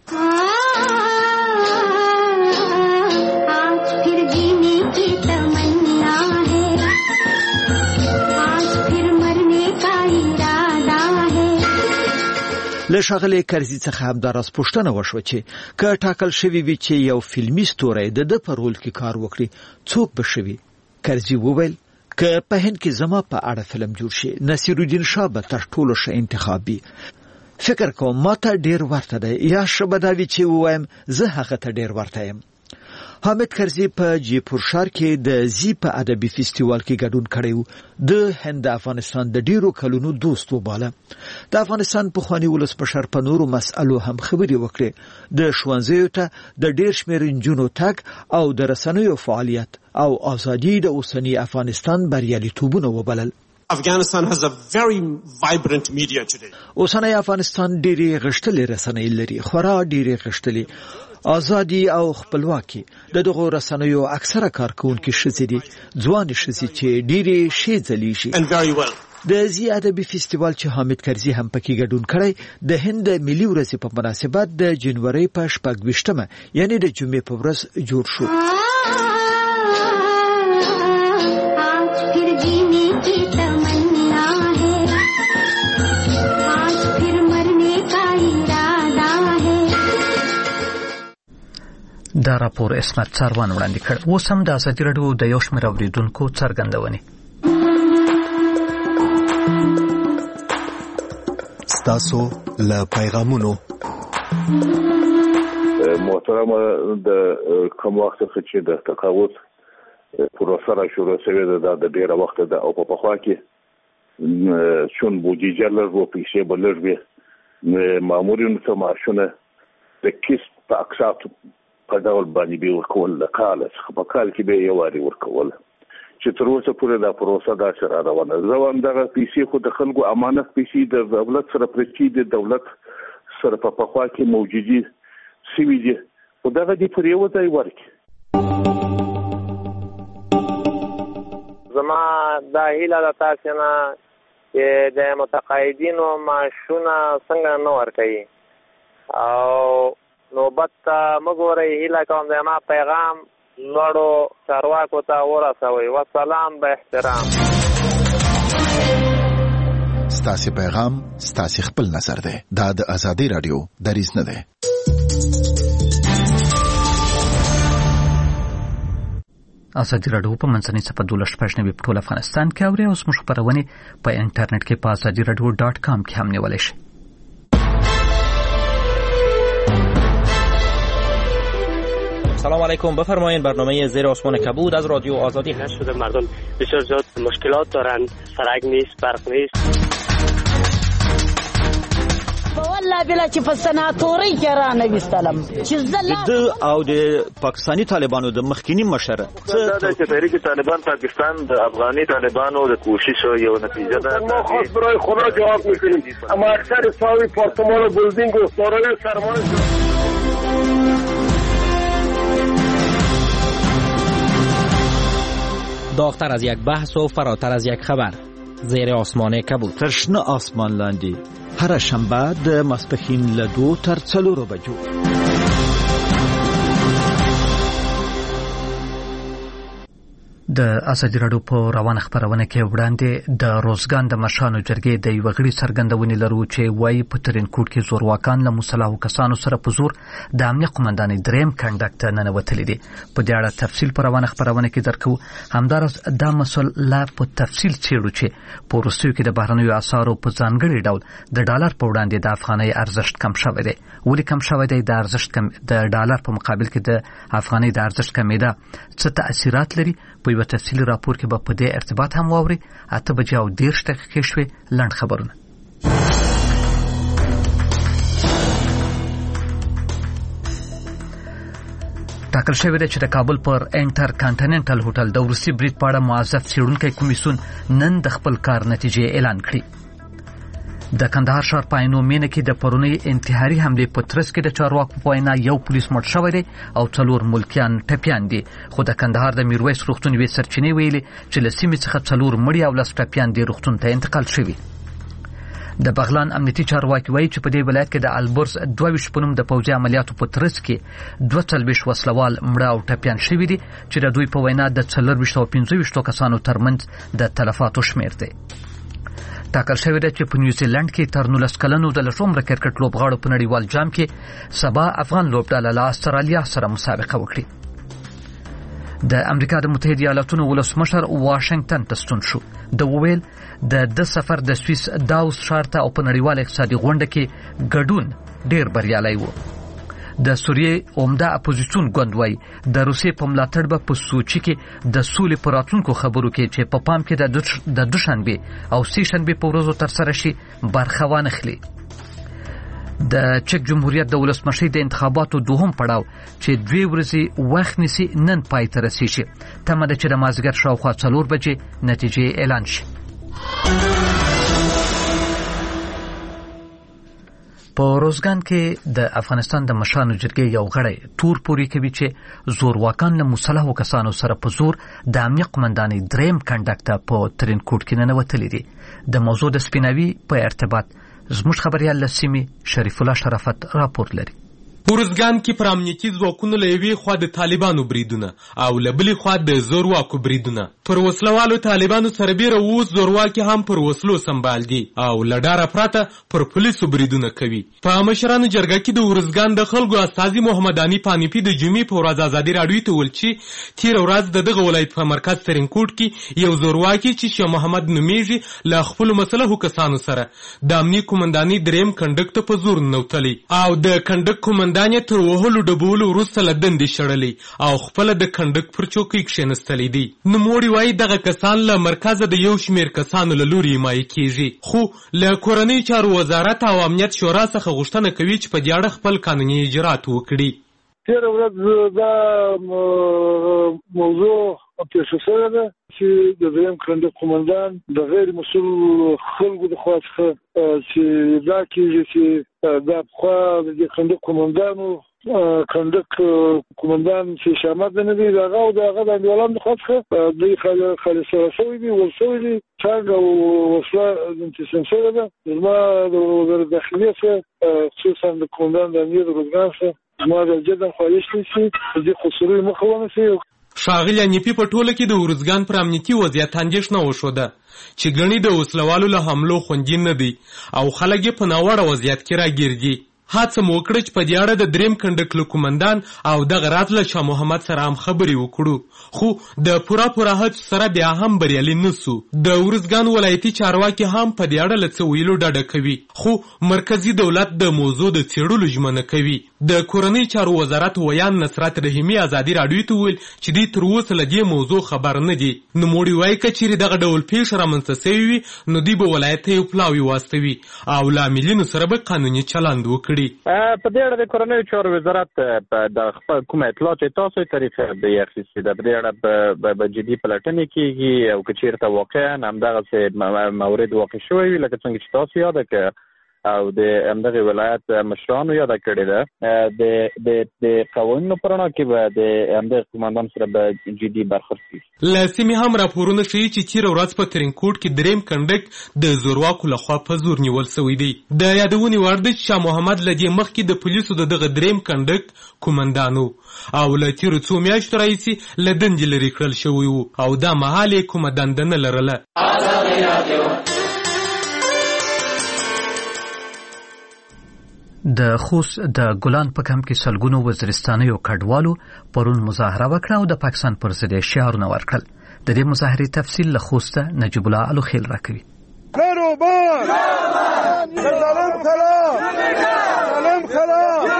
S20: له ښاغلي کرزي څخه همداراز پوښتنه وشوه چې که ټاکل شوي وي چې یو فلمي ستوری د ده په رول کې کار وکړي څوک به شوي. کرزي وویل که په هند کې زما په اړه فلم جوړ شي نصیرالدین شاه به تر ټولو ښه انتخاب وي. فکر کوم ما ته ډېر ورته دی یا ښه به دا وي چې ووایم زه هغه ته ډېر ورته یم. حامد کرزي په جیپور ښار کې د زی په ادبي فستیوال کې ګډون کړی و. د هند د افغانستان د ډیرو کلونو دوست وباله. د افغانستان پخوانی ولسمشر په نورو مسألو هم خبرې وکړې. د ښوونځیو ته د ډیر شمېر نجونو تګ او د رسنیو فعالیت او ازادي د اوسني افغانستان بریالیتوبونه وبلل.
S19: Afghanistan has a very vibrant media today.
S20: اوسنی افغانستان ډېرې غښتلې رسنۍ لري، خورا ډېرې غښتلې. ازادي او خپلواکي د دغو رسنیو اکثره کارکونکي ښځې دي، ځوانې ښځې چې ډېرې ښې ځلیږي.
S19: And very well.
S20: د زی ادبي فستیوال چې حامد کرزي هم پکې ګډون کړی د هند ملي ورځې په مناسبت د جنوري په شپږ ویشتمه یعنی د جمعې په ورځ جوړ شو.
S2: دا راپور اسمت څاروان وړاندې کړ. اوس هم د ازادي راډیو د یو شمېر اورېدونکو څرګندونې.
S9: ستاسو له پیغامونو
S21: محترمه د کوم وخت څخه چې د تقاعد پروسه را شروع شوې ده د ډېره وخت ده او په پخوا کې چون بودیجه لږ و پیسې به لږ وي مامورینو ته معاشونه د کسب په اقساطو په ډول باندې به ورکول د کال څخه په کال کې به یو واري ورکول چې تر اوسه پورې دا پروسه داسې را روانه ده. زه وایم دغه پیسې خو د خلکو امانت پیسې د دولت سره پرې د دولت سره په پخوا کې موجودي سوي دي خو دغه دې پر یو ځای ورکړي.
S22: زما دا هیله ده تاسې نه چې د متقاعدینو معاشونه څنګه نه ورکوي او نوبت ته مه ګورئ. هیله کوم د ما پیغام لوړو چارواکو ته ورسوئ. وسلام به احترام.
S11: ستاسې پیغام ستاسې خپل نظر دی. دا د ازادي راډیو دریځ نه دی.
S2: ازادي راډیو په منځنۍ صفحه دولس شپږ نوي په ټول افغانستان کې اوري او زموږ خپرونې په انټرنیټ کې په ازادي راډیو ډاټ کام کې هم نیولی شي.
S23: سلام علیکم. بفرمایید برنامه زیر آسمان کبود از رادیو آزادی
S24: هست. شده مردم بسیار زیاد مشکلات دارند، سرک نیست، برق نیست.
S25: والله بلا چې په سناتوري کې را نه وستلم چې زله
S20: د او د پاکستانی طالبانو د مخکینی مشر
S26: دا چې تحریک طالبان پاکستان د افغاني طالبانو د کوشش یو نتیجه ده.
S27: ما خاص برای خدا جواب میکنیم اما اکثر ساوی پارتمان و بلدینگ و دارای سرمایه
S23: داغتر از یک بحث و فراتر از یک خبر. زیر آسمان کبود.
S20: ترشنه آسمان لاندی هر شنبه د ماسپښین له دوو تر څلورو بجو.
S2: د ازادي راډیو په روانه خبرونه کې وړاندې د روزګان د مشانو جرګې د یو غړي څرګندونې لرو چې وایي په ترینکوټ کې زورواکان له مسلحو کسانو سره په زور د امنیه قومندانۍ دریم کنډک ته ننوتلي دي. په دې اړه تفصیل په روانه خبرونه کې درکو. همدارس دا مسله لا په تفصیل څېړو چې په وروستیو کې د بهرنیو اسعارو په ځانګړي ډول د ډالر په وړاندې د افغانۍ ارزښت کم شوی دی. ولې کم شوی دی؟ د ارزښت کم د ډالر په مقابل کې د افغانۍ د ارزښت کمیدا څه تأثیرات لري؟ په یو تفصیلي راپور کې به په دې ارتباط هم واوري. اته بجې او دېرش دقیقې شوې. لنډ خبرونه. ټاکل شوی دی چې د کابل پر انټر کانټیننټل هوټل د وروستي برید په اړه موظف څېړونکی کمیسیون نن د خپل کار نتیجې اعلان کړي. د کندهار ښار په عینومېنه کې د پرونۍ انتحاري حملې په ترڅ کې د چارواکو په وینا یو پولیس مړ شوی دی او څلور ملکیان ټپیان دي. خو د کندهار د میرویس روغتون یوې سرچینې ویلي چې له سیمې څخه څلور مړي او لس ټپیان دې روغتون ته انتقال شوي. د بغلان امنیتي چارواکي وایي چې په دې ولایت کې د البرز دوه ویشت په نوم د پوځي عملیاتو په ترڅ کې دوه څلوېښت وسلوال مړه او ټپیان شوي دي چې د دوی په وینا د څلرویشت او پنځه ویشتو کسانو ترمنځ د تلفاتو شمېر دی. ټاکل شوی دی چې په نیوزیلند کې تر نولس کلنو د لس عمره کرکټ لوبغاړو په نړیوال جام کې سبا افغان لوبډله له استرالیا سره مسابقه وکړي. د امریکا د متحده ایالاتونو ولسمشر واشنگټن ته ستون شو. د وویل د د سفر د سویس داوس ښار ته او په نړیوال اقتصادي غونډه کې ګډون ډیر بریالی و. د سوریې عمده اپوزیسیون ګوند وایي د روسیې په ملاتړ به په سوچي کې د سولې په راتلونکو خبرو کې چې په پام کې د دوشنبې او سې شنبې په ورځو ترسره شي برخه وانخلي. د چک جمهوریت د ولسمشرۍ د انتخاباتو دوهم پړاو چې دوی ورځې وخت نیسي نن پای ته رسیږي. تمه ده چې د مازدیګر شاوخوا څلور بجې نتیجې اعلان شي. په روزګان کې د افغانستان د مشانو جرګې یو غړی تور پوري کوي چې زورواکان له مسلحو کسانو سره په زور د امنیه قومندانۍ دریم کنډک ته په ترینکوټ کې ننوتلي دي. د موضوع د سپیناوي په ارتباط زموږ خبريال له سیمې شریف الله شرافت راپور لري.
S1: روزګان کې پر امنیتي ځواکونو له یوې خوا د طالبانو بریدونه او له بلې خوا د زورواکو بریدونه. پر وسلوالو طالبانو سربیره اوس زورواکي هم پر وسلو سمبال دي او له ډاره پرته پر پولیسو بریدونه کوي. په مشرانو جرګه کې د ورزګان د خلکو استازي محمد علي پانیپي د جمعې په ورځ ازادي راډیو ته ویل چې تېره ورځ د دغه ولایت په مرکز ترینکوټ کې یو زورواکي چې شاه محمد نومیږي له خپلو مسلحو کسانو سره د امنیې قومندانۍ دریم کنډک ته په زور ننوتلی او د کنډک قومندان یې تر وهلو ډبولو وروسته له دندې شړلی او خپله د کنډک پر چوکۍ کښېنستلی دی. نوموړي وایي دغه کسان له مرکزه د یو شمېر کسانو له لوري حمایه کېږي، خو له کورنیو چارو وزارت او امنیت شورا څخه غوښتنه کوي چې په دې اړه خپل قانوني اجرات وکړي.
S27: تېره ورځ دا موضوع پیښه شوې ده چې د دریم کنډک قومندان د غیر مسؤل خلکو د خوا څخه چې دا کېږي چې دا پخوا د دې کنډک قومندانو کنډک قومندان چې شاه محمد نه دی د هغه او د هغه د انډیوالانو د خوا څخه دوی خالصه شوي دي ول شوي دي څنګه وسله انتسام شوې ده. زما د وزارت داخلي څخه خصوصا د قومندان د امنیت روزګان څخه زما د جدن خواهش دی چې د دې خسرو مخه ونیسي.
S1: ښاغلي انیپي په ټوله کې د ورزګان پر امنیتي وضعیت اندېښنه وښوده چې ګڼې د وسلوالو له حملو خوندي نه دي او خلک یې په ناوړه وضعیت کې راګرځي. هڅه مو وکړه چې په دې اړه د دریم کنډک له قومندان او دغه راز له شاه محمد سره هم خبرې وکړو، خو د پوره پوره هڅو سره بیا هم بریالي نه سو. د ورزګان ولایتي چارواکي هم په دې اړه له څه ویلو ډډه کوي، خو مرکزي دولت د موضوع د څېړلو ژمنه کوي. د کورنۍ چارو وزارت ویان نصرت رحیمي ازادي راډیو ته ویل چې دوی تر اوسه له دې موضوع خبر نه دي. نوموړي وایي که چیرې دغه ډول پیښه رامنځته سوې وي نو دوی به ولایت ته یو پلاوی واستوي او له عاملینو سره به قانوني چلند وکړي.
S3: په دې اړه د کورنۍ چارو وزارت د خپل کوم اطلاعات تاسو طریقه به یې اخیستې ده؟ په دې اړه به جدي پلټنې کېږي او که چېرته واقعا همدغسې مورد واقع شوی وي لکه څنګه چې تاسو یاده که او د همدغه ولایت مشرانو یاد کړی ده د د د قوانینو پرنا کې به د همدغه قومندان سره به جدي برخورد کیږي.
S1: له سیمې هم راپورونه ښیي چې تېره ورځ په ترینکوټ کې دریم کنډک د زورواکو لخوا په زور نیول سوی دی. د یادونې وړ ده چې شاه محمد له دې مخکې د پولیسو د دغه دریم کنډک قومندان او له تېرو څو میاشتو راهیسې له دندې لرې کړل شوی و او دا مهال یې کومه دنده نه لرله.
S2: د خوست د ګلان په کمپ کې سلګونو وزیرستانیو کډوالو پرون مظاهره وکړه او د پاکستان پر ضد شعارونه ورکړل. د دې مظاهرې تفصیل له خوسته نجیب الله الوخیل راکوي.
S4: کاروبار سلام خلاف سلام خلاف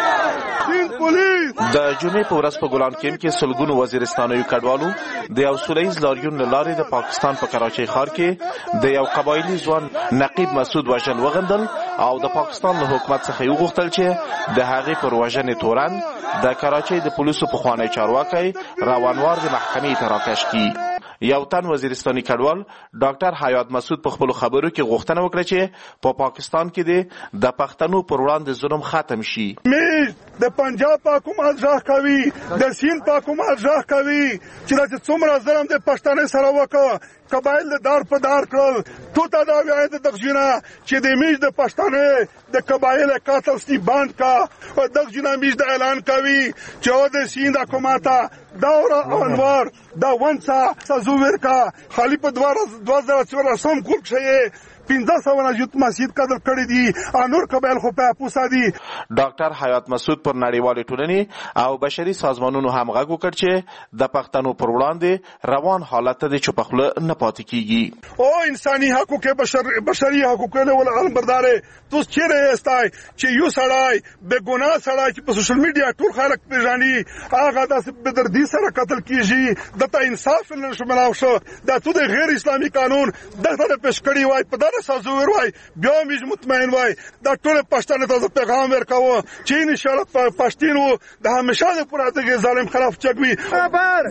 S5: د جمعې په ورځ په ګلان کمپ کې سلګونو وزیرستانیو کډوالو د یو سولیز لاریون له لارې د پاکستان په کراچۍ ښار کې د یو قبایلي ځوان نقیب مسعود وژل وغندل او د پاکستان له حکومت څخه یې وغوښتل چې د هغې پر وژنې تورن د کراچۍ د پولیسو پخوانی چارواکی روانوار د محکمې ته راکش کړي. یو تن وزیرستاني کډوال ډاکټر حیات مسعود په خپلو خبرو کې غوښتنه وکړه چې په پاکستان کې د پښتنو پر وړاندې ظلم ختم شي.
S4: مې د پنجاب په حکومت ځاخ کوي د سیند په حکومت ځاخ کوي چې دا څومره ظلم د پښتنو سره وکړ قبایل دار په دار کړل تو ته دا وایي د دغجنا چې د میج د پښتنو د قبایل قاتل ستی باند کا او دغجنا میج د اعلان کوي چې د سیند حکومت داورا انوار دا ونسا سزوور کا خالی په دوه هزار څلور کول شي پنځه سوه نجوت مسجد قدر کړی دي انور قبایل خو په پوسا دي.
S5: ډاکټر حیات مسعود پر نړیوالې ټولنې او بشري سازمانونو هم غږ وکړ چې د پښتنو پر وړاندې روان حالت ته د چوپخله نه پاتې کیږي.
S4: او انساني حقوق بشر بشري حقوق له ول علمبردارې تو چیرې استای چې یو سړی به ګناه سړی چې په سوشل میډیا ټول خلک پیژني هغه د بدردي سره قتل کیږي دته انصاف نه شملاو شو دا تو د غیر اسلامي قانون دغه پیش کړی وای په سازور وای بیا میز مطمئن وای دا ټول پښتنو ته پیغام ورکاوه چې ان شاء الله پښتینو د همیشه د پراته ظالم خلاف چګوي. خبر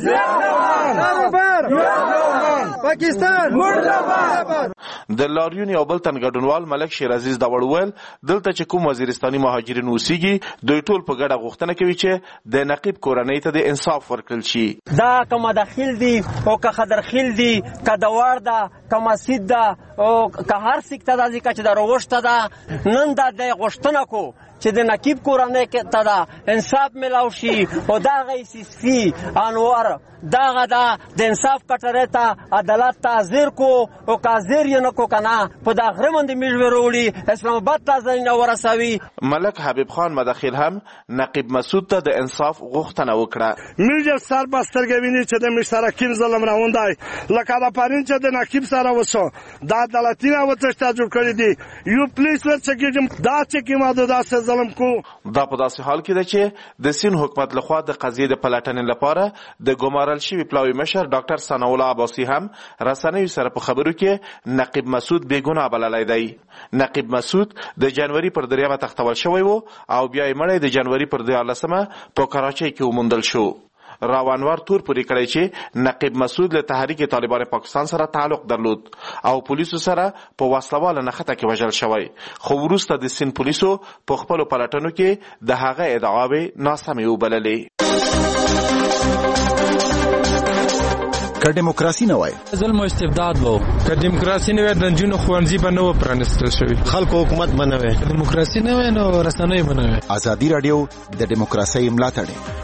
S4: خبر پاکستان مرداباد.
S5: د لاریون یو بل تن ګډونوال ملک شیر عزیز دا وړول دلته چې کوم وزیرستاني مهاجرین اوسېږي دوی ټول په ګډه غوښتنه کوي چې د نقیب کورنۍ ته د انصاف ورکړل شي.
S6: دا کوم داخل دي او که خضرخیل دي که دوار ده که مسجد ده او که هر سکته دا ځکه چې دا روغشته ده نن دا د غوښتنه کو چې د نقیب کورنۍ ته دا انصاف ملاو شي او دا غي سیسفي انوار داغه دا د انصاف کټره ته عدالت ته حاضر کو او کاذر یې نه کو کنه په دا غرمند میژ وروړي اسلام آباد ته ځنه ورسوي.
S5: ملک حبیب خان مداخل هم نقیب مسعود ته د انصاف غوښتنه وکړه.
S4: میژ سر بسترګې ویني چې د مشترکین ظلم راوندای لکه دا پرین چې د نقیب سره وسو دا عدالتینه وتشتا جوړ کړی دی یو پولیس ورڅ دا چې کی ماده داسې ظلم کو.
S5: دا په داسې حال کې ده چې د سین حکومت لخوا د قضیې د پلټنې لپاره د ګمارل شوی پلاوی مشر ډاکټر ثنا الله عباسی هم رسنیو سره په خبرو کې نقیب مسعود بې ګناه بللی دی. نقیب مسعود د جنوري پر دریمه تختول شوی و او بیا یې مړی د جنوري پر دیارلسمه په کراچۍ کې وموندل شو. راوانوار تور پوری کړی چې نقیب مسعود له تحریک طالبان پاکستان سره تعلق درلود او پولیسو سره په وسلواله نښته کې وژل شوی خو وروسته د سین پولیسو په خپلو پلټنو کې د هغه ادعاوې ناسمې وبللې.
S11: که دیموکراسي نه وای
S14: ظلم او استبداد وو
S1: که دیموکراسي نه وای د نجونو ښوونځي به نه و پرانیستل شوي
S7: خلکو حکومت به نه وای
S1: دیموکراسي نه وای نو رسنۍ به نه وای.
S11: ازادي راډیو د دیموکراسۍ ملاتړ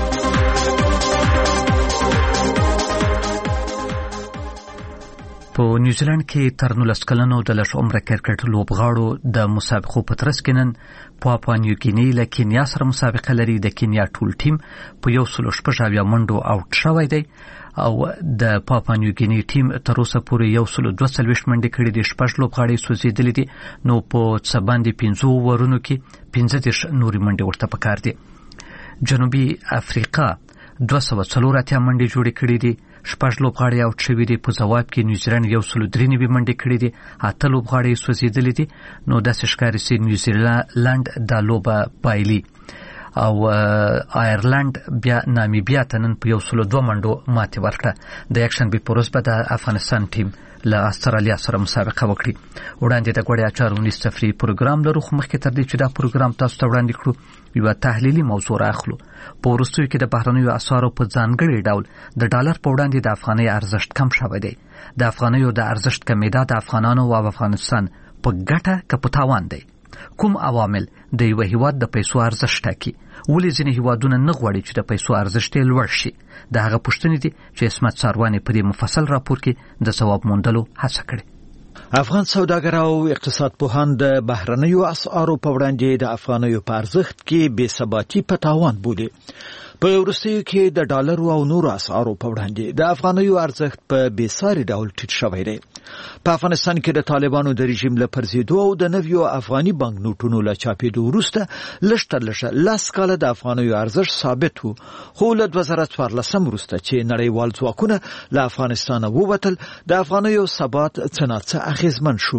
S2: په نیوزیلند کې تر نولس کلنو د لږ عمره کرکټ لوبغاړو د مسابقو په ترڅ کې نن پاپوا نیوګیني له کینیا سره مسابقه لري. د کینیا ټول ټیم په یو سل شپږ اویا منډو آوټ شوی دی او د پاپوا نیوګیني ټیم تر اوسه پورې یو سل دوه څلوېښت منډې کړې دي. شپږ لوبغاړي سوځېدلي دي نو په څه باندې پنځو اورونو کې پنځه دېرش نورې منډې ورته پکار دي. جنوبي افریقا دوه سوه څلور اتیا منډې جوړې کړې دي. شپږ لوبغاړي آوټ شوي دي. په ځواب کې نیوزیلند یو سل درې نوي منډې کړې دي. اته لوبغاړي سوځېدلي دي نو داسې ښکاري چې نیوزیلند دا لوبه بایلي او آیرلند بیا نامیبیا ته نن په یو سل دوه منډو ماتې ورکړه. د یکشنبې په ورځ به د افغانستان ټیم له استرالیا سره مسابقه وکړي. وړاندې د غوړې اچار ونیس تفریحي پروګرام لرو، خو مخکې تر دې چې دا پروګرام تاسو ته وړاندې کړو یوه تحلیلي موضوع راخلو. په وروستیو کې د بهرنیو اسعارو په ځانګړي ډول د ډالر په وړاندې د افغانۍ ارزښت کم شوی دی. د افغانیو د ارزښت کمیدا د افغانانو او افغانستان په ګټه که په تاوان دی؟ کوم عوامل د یو هیواد د پیسو ارزښت ټاکي؟ ولې ځینې هیوادونه نه غواړي چې د پیسو ارزښت یې لوړ شي؟ د هغه پوښتنې دي چې عصمت سارواني په دې مفصل راپور کې د ځواب موندلو هڅه کړې.
S20: افغان سوداګر او اقتصاد پوهان د بهرنیو اسعارو په وړاندې د افغانیو په ارزښت کې بې ثباتي په تاوان بولي. په وروستیو کې د ډالر او نورو اسعارو په وړاندې د افغانیو ارزښت په بې ساري ډول ټیټ شوی دی. په افغانستان کې د طالبانو د رژیم له پرځېدو او د نویو افغاني بانک نوټونو له چاپېدو وروسته لږ تر لږه لس کاله د افغانیو ارزښت ثابت و، خو له دوه زره څوارلسم وروسته چې نړیوال ځواکونه له افغانستانه ووتل د افغانیو ثبات څه ناڅه اغېزمن شو.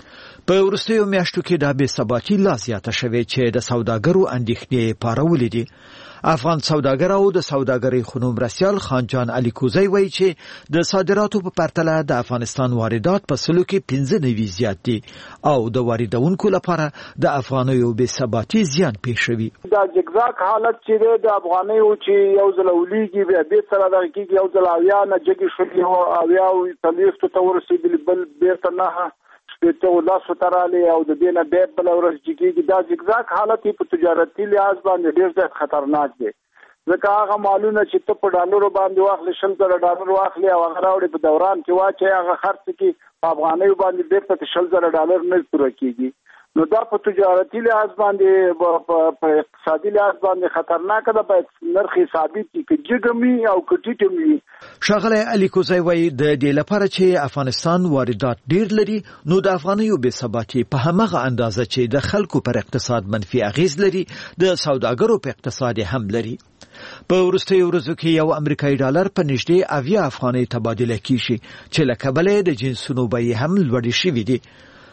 S20: په وروستیو میاشتو کې دا بې ثباتي لا زیاته شوې چې د سوداګرو اندېښنې پارولې دي. افغان سوداګر او د سوداګرۍ خونو مرستیال خان جان علي کوزی وایي چې د صادراتو په پرتله د افغانستان واردات په سلو کې پنځه نوي زیات دي او د واردونکو لپاره د افغانیو بې ثباتي زیان پېښوي.
S7: دا جګزاک حالت چې د افغانیو چې یو ځل ولیږي بیا بیرته راغږیږي، یو ځل اویا نه جګې شولې او اویا او څلوېښتو ته ورسېدلي، بل بیرته نهه شپېته او لسو ته رالې او د دې نه بیا بله ورځ جګېږي. دا جګزاک حالت یې په تجارتي لحاظ باندې ډېر زیات خطرناک دی، ځکه هغه مالونه چې ته په ډالرو باندې واخلې، شل زره ډالر واخلې او هغه راوړې په دوران کې واچوې، هغه خرڅ کړي په افغانیو باندې بیرته شل زره ډالر نه پوره کېږي. نو دا په تجارتي لحاظ باندې په اقتصادي لحاظ باندې خطرناک ده. باید نرخ ثابت وي، که جګ وي او که ټیټ وي.
S20: ښاغلی علي کوزی وایي د دې لپاره چې افغانستان واردات ډېر لري، نو د افغانیو بې ثباتي په همغه اندازه چې د خلکو پر اقتصاد منفي اغېز لري، د سوداګرو په اقتصاد هم لري. په وروستیو ورځو کې یو امریکایي ډالر په نږدې اویا افغانۍ تبادله کیږي چې له کبله د جنسونو بیې هم لوړې شوي دي.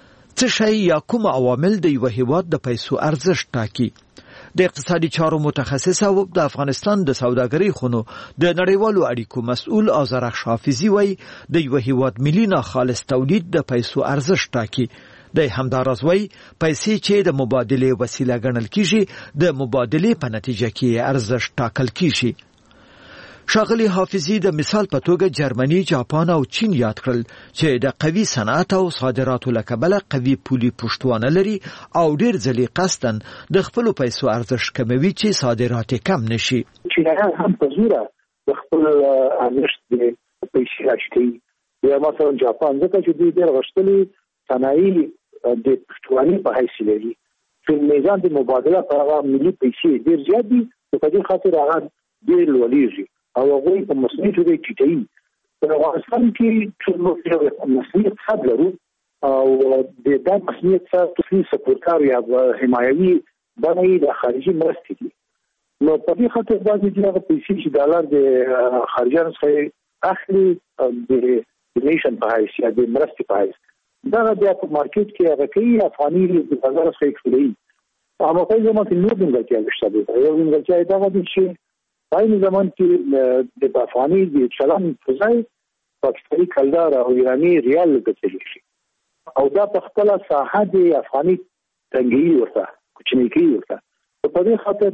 S20: څه شی یا کوم عوامل د یو هیواد د پیسو ارزښت ټاکي؟ د اقتصادي چارو متخصص او د افغانستان د سوداګرۍ خونو د نړیوالو اړیکو مسؤل آذرخ حافظي وایي د یو هیواد ملي ناخالص تولید د پیسو ارزښت ټاکي. د همداراز وایي پیسې چې د مبادلې وسیله ګڼل کیږي، د مبادلې په نتیجه کې ارزښت ټاکل کیږي. ښاغلي حافظي د مثال په توګه جرمني، جاپان او چین یاد کړل چې د قوي صنعت او صادراتو له کبله قوي پولي پشتوانه لري او ډېر ځلې قصداً د خپلو پیسو ارزښت کموي چې صادرات یې کم نشي.
S8: چینایان هم په زوره د خپل ارزښت د پیسې راچکوي. یا مثلا جاپان ځکه چې دوی ډېر غښتلي صنایع د پشتواني په حیث لري، چې میزان د مبادله په هغه ملي پیسې ډېر زیات دي، نو په دې خاطر هغه ډېر لوړېږي او هغوی په مصنوعي توګه ټیټوي. په افغانستان کې چې موږ یو مصنوعي اقتصاد لرو او د دا مصنوعي اقتصاد تصویر سپورټار یا حمایوي بڼه یې د خارجي مرستې دي. نو په دې خاطر بعضې چې هغه پیسې چې ډالر د خارجیانو څخه اخلي د ډونیشن په حیث یا د مرستې په حیث، دغه بیا په مارکیټ کې هغه کوي افغاني د بازار څخه ایکسپلوي. اما په زمانه کې نور نیمګړتیا شته ده. یو نیمګړتیا یې دغه ده چې په این زمان کې د افغاني د چلن په ځای پاکستاني کلدار او ایراني ریال ګټل شي او دا په خپل ساحه د افغاني تنګي ورته کوچنی کوي ورته. په دې خاطر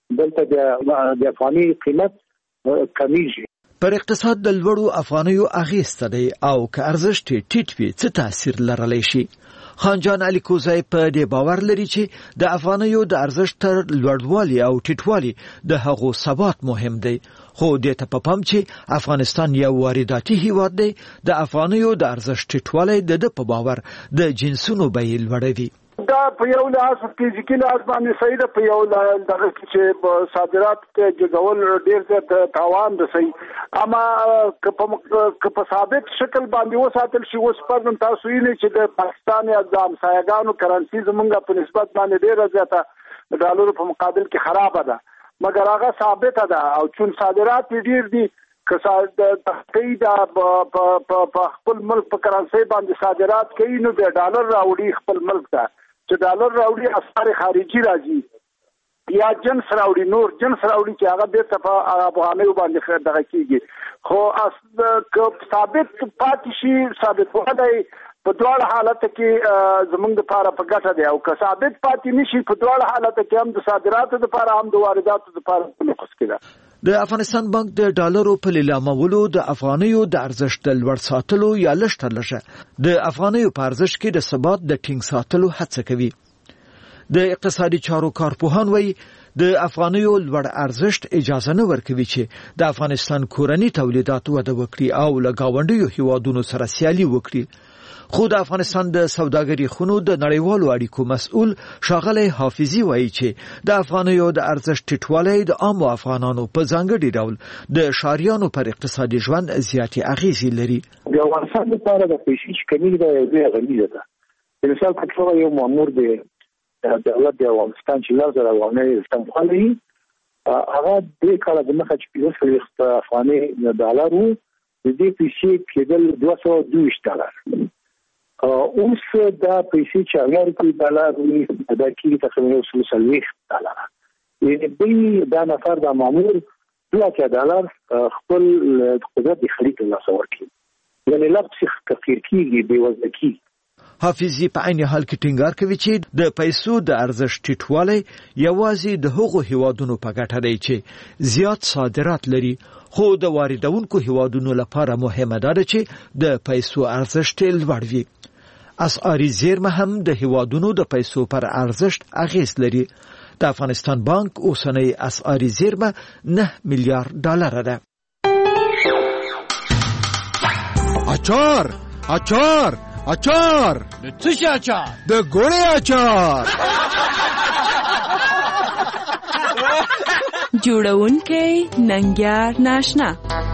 S8: دلته د افغاني قیمت کمیږي.
S20: پر اقتصاد د لوړو افغانیو اغېز څه دی او که ارزښت ټیټ وي څه تاثیر لرلی شي؟ خان جان علي کوزی په دې باور لري چې د افغانیو د ارزښت تر لوړوالي او ټیټوالي د هغو ثبات مهم دی، خو دې ته په پام چې افغانستان یو وارداتي هیواد دی، د افغانیو د ارزښت ټیټوالی د ده په باور د جنسونو بیې لوړوي.
S7: دا په یو لاس فزیکي لاس باندې صحیح ده، په یو دغه چې صادرات ته جګول ډېر زیات تاوان رسوي. اما که په ثابت شکل باندې وساتل شي، اوس پرون تاسو ویلي چې د پاکستان یا د همسایګانو کرنسي زمونږ په نسبت باندې ډېره زیاته د ډالرو په مقابل کې خرابه ده، مګر هغه ثابته ده او چون صادرات ډېر دي، که د تحقیق په خپل ملک په کرنسي باندې صادرات کوي نو د ډالر راوړي خپل ملک ته، چې ډالر راوړي اسعار خارجي راځي. یا جنس راوړي نور جنس راوړي چې هغه بیرته په افغانیو باندې دغه کیږي خو که ثابت پاتې شي ثابت وای په دواړه حالت کې زمونږ لپاره په ګټه دی او که ثابت پاتې نشي په دواړه حالت کې هم د صادراتو لپاره هم د وارداتو لپاره په نقص کې ده.
S20: د افغانستان بانک د ډالرو په لیلامولو د افغانیو د ارزښت د لوړ ساتلو یا لږ تر لږه د افغانیو په ارزښت کې د ثبات د ټینګ ساتلو هڅه کوي. د اقتصادي چارو کارپوهان وایي د افغانیو لوړ ارزښت اجازه نه ورکوي چې د افغانستان کورني تولیدات وده وکړي او له ګاونډیو هیوادونو سره سیالي وکړي. خو د افغانستان د سوداګرۍ خونو د نړیوالو اړیکو مسؤل ښاغلی حافظي وایي چې د افغانیو د ارزښت ټیټوالی د عامو افغانانو په ځانګړي ډول د ښاریانو پر اقتصادي ژوند زیاتې اغیزې لري.
S8: د افغانستان لپاره د پیسې چې کمی ده یو ډېره غنیزه ده. د مثال په توګه یو مامور د دولت د افغانستان چې لږ زر افغانۍ استمخالي هغه د کال د مخه چې پیسې فرښت افغانۍ ډالر وو د دې پیسې کېدل دوه سوه دوه ویشت ډالر. اوس دا پیسې چې هغه کوي ډالر وي دا کېږي تقریبا یو سل څلوېښت ډالر. یعنې بل دا نفر د مامور دوه اتیا ډالر خپل قدرت د خرید له لاسه ورکوي. یعنې لږ تفکر کېږي بېوزله کېږي.
S20: حافظي په عین حال کې ټینګار کوي چې د پیسو د ارزښت ټیټوالی یوازې د هغو هیوادونو په ګټه دی چې زیات صادرات لري، خو د واردونکو هیوادونو لپاره مهمه ده چې د پیسو ارزښت لوړ وي. اسعاري زیرمه هم د هیوادونو د پیسو پر ارزښت اغیز لري. د افغانستان بانک اوسنۍ اسعاري زیرمه نه میلیارډ ډالر ده.
S10: اچار اچار اچار
S12: د څه شي اچار؟
S10: د ګوړې اچار.
S13: جوړونکی ننګیار ناشنا.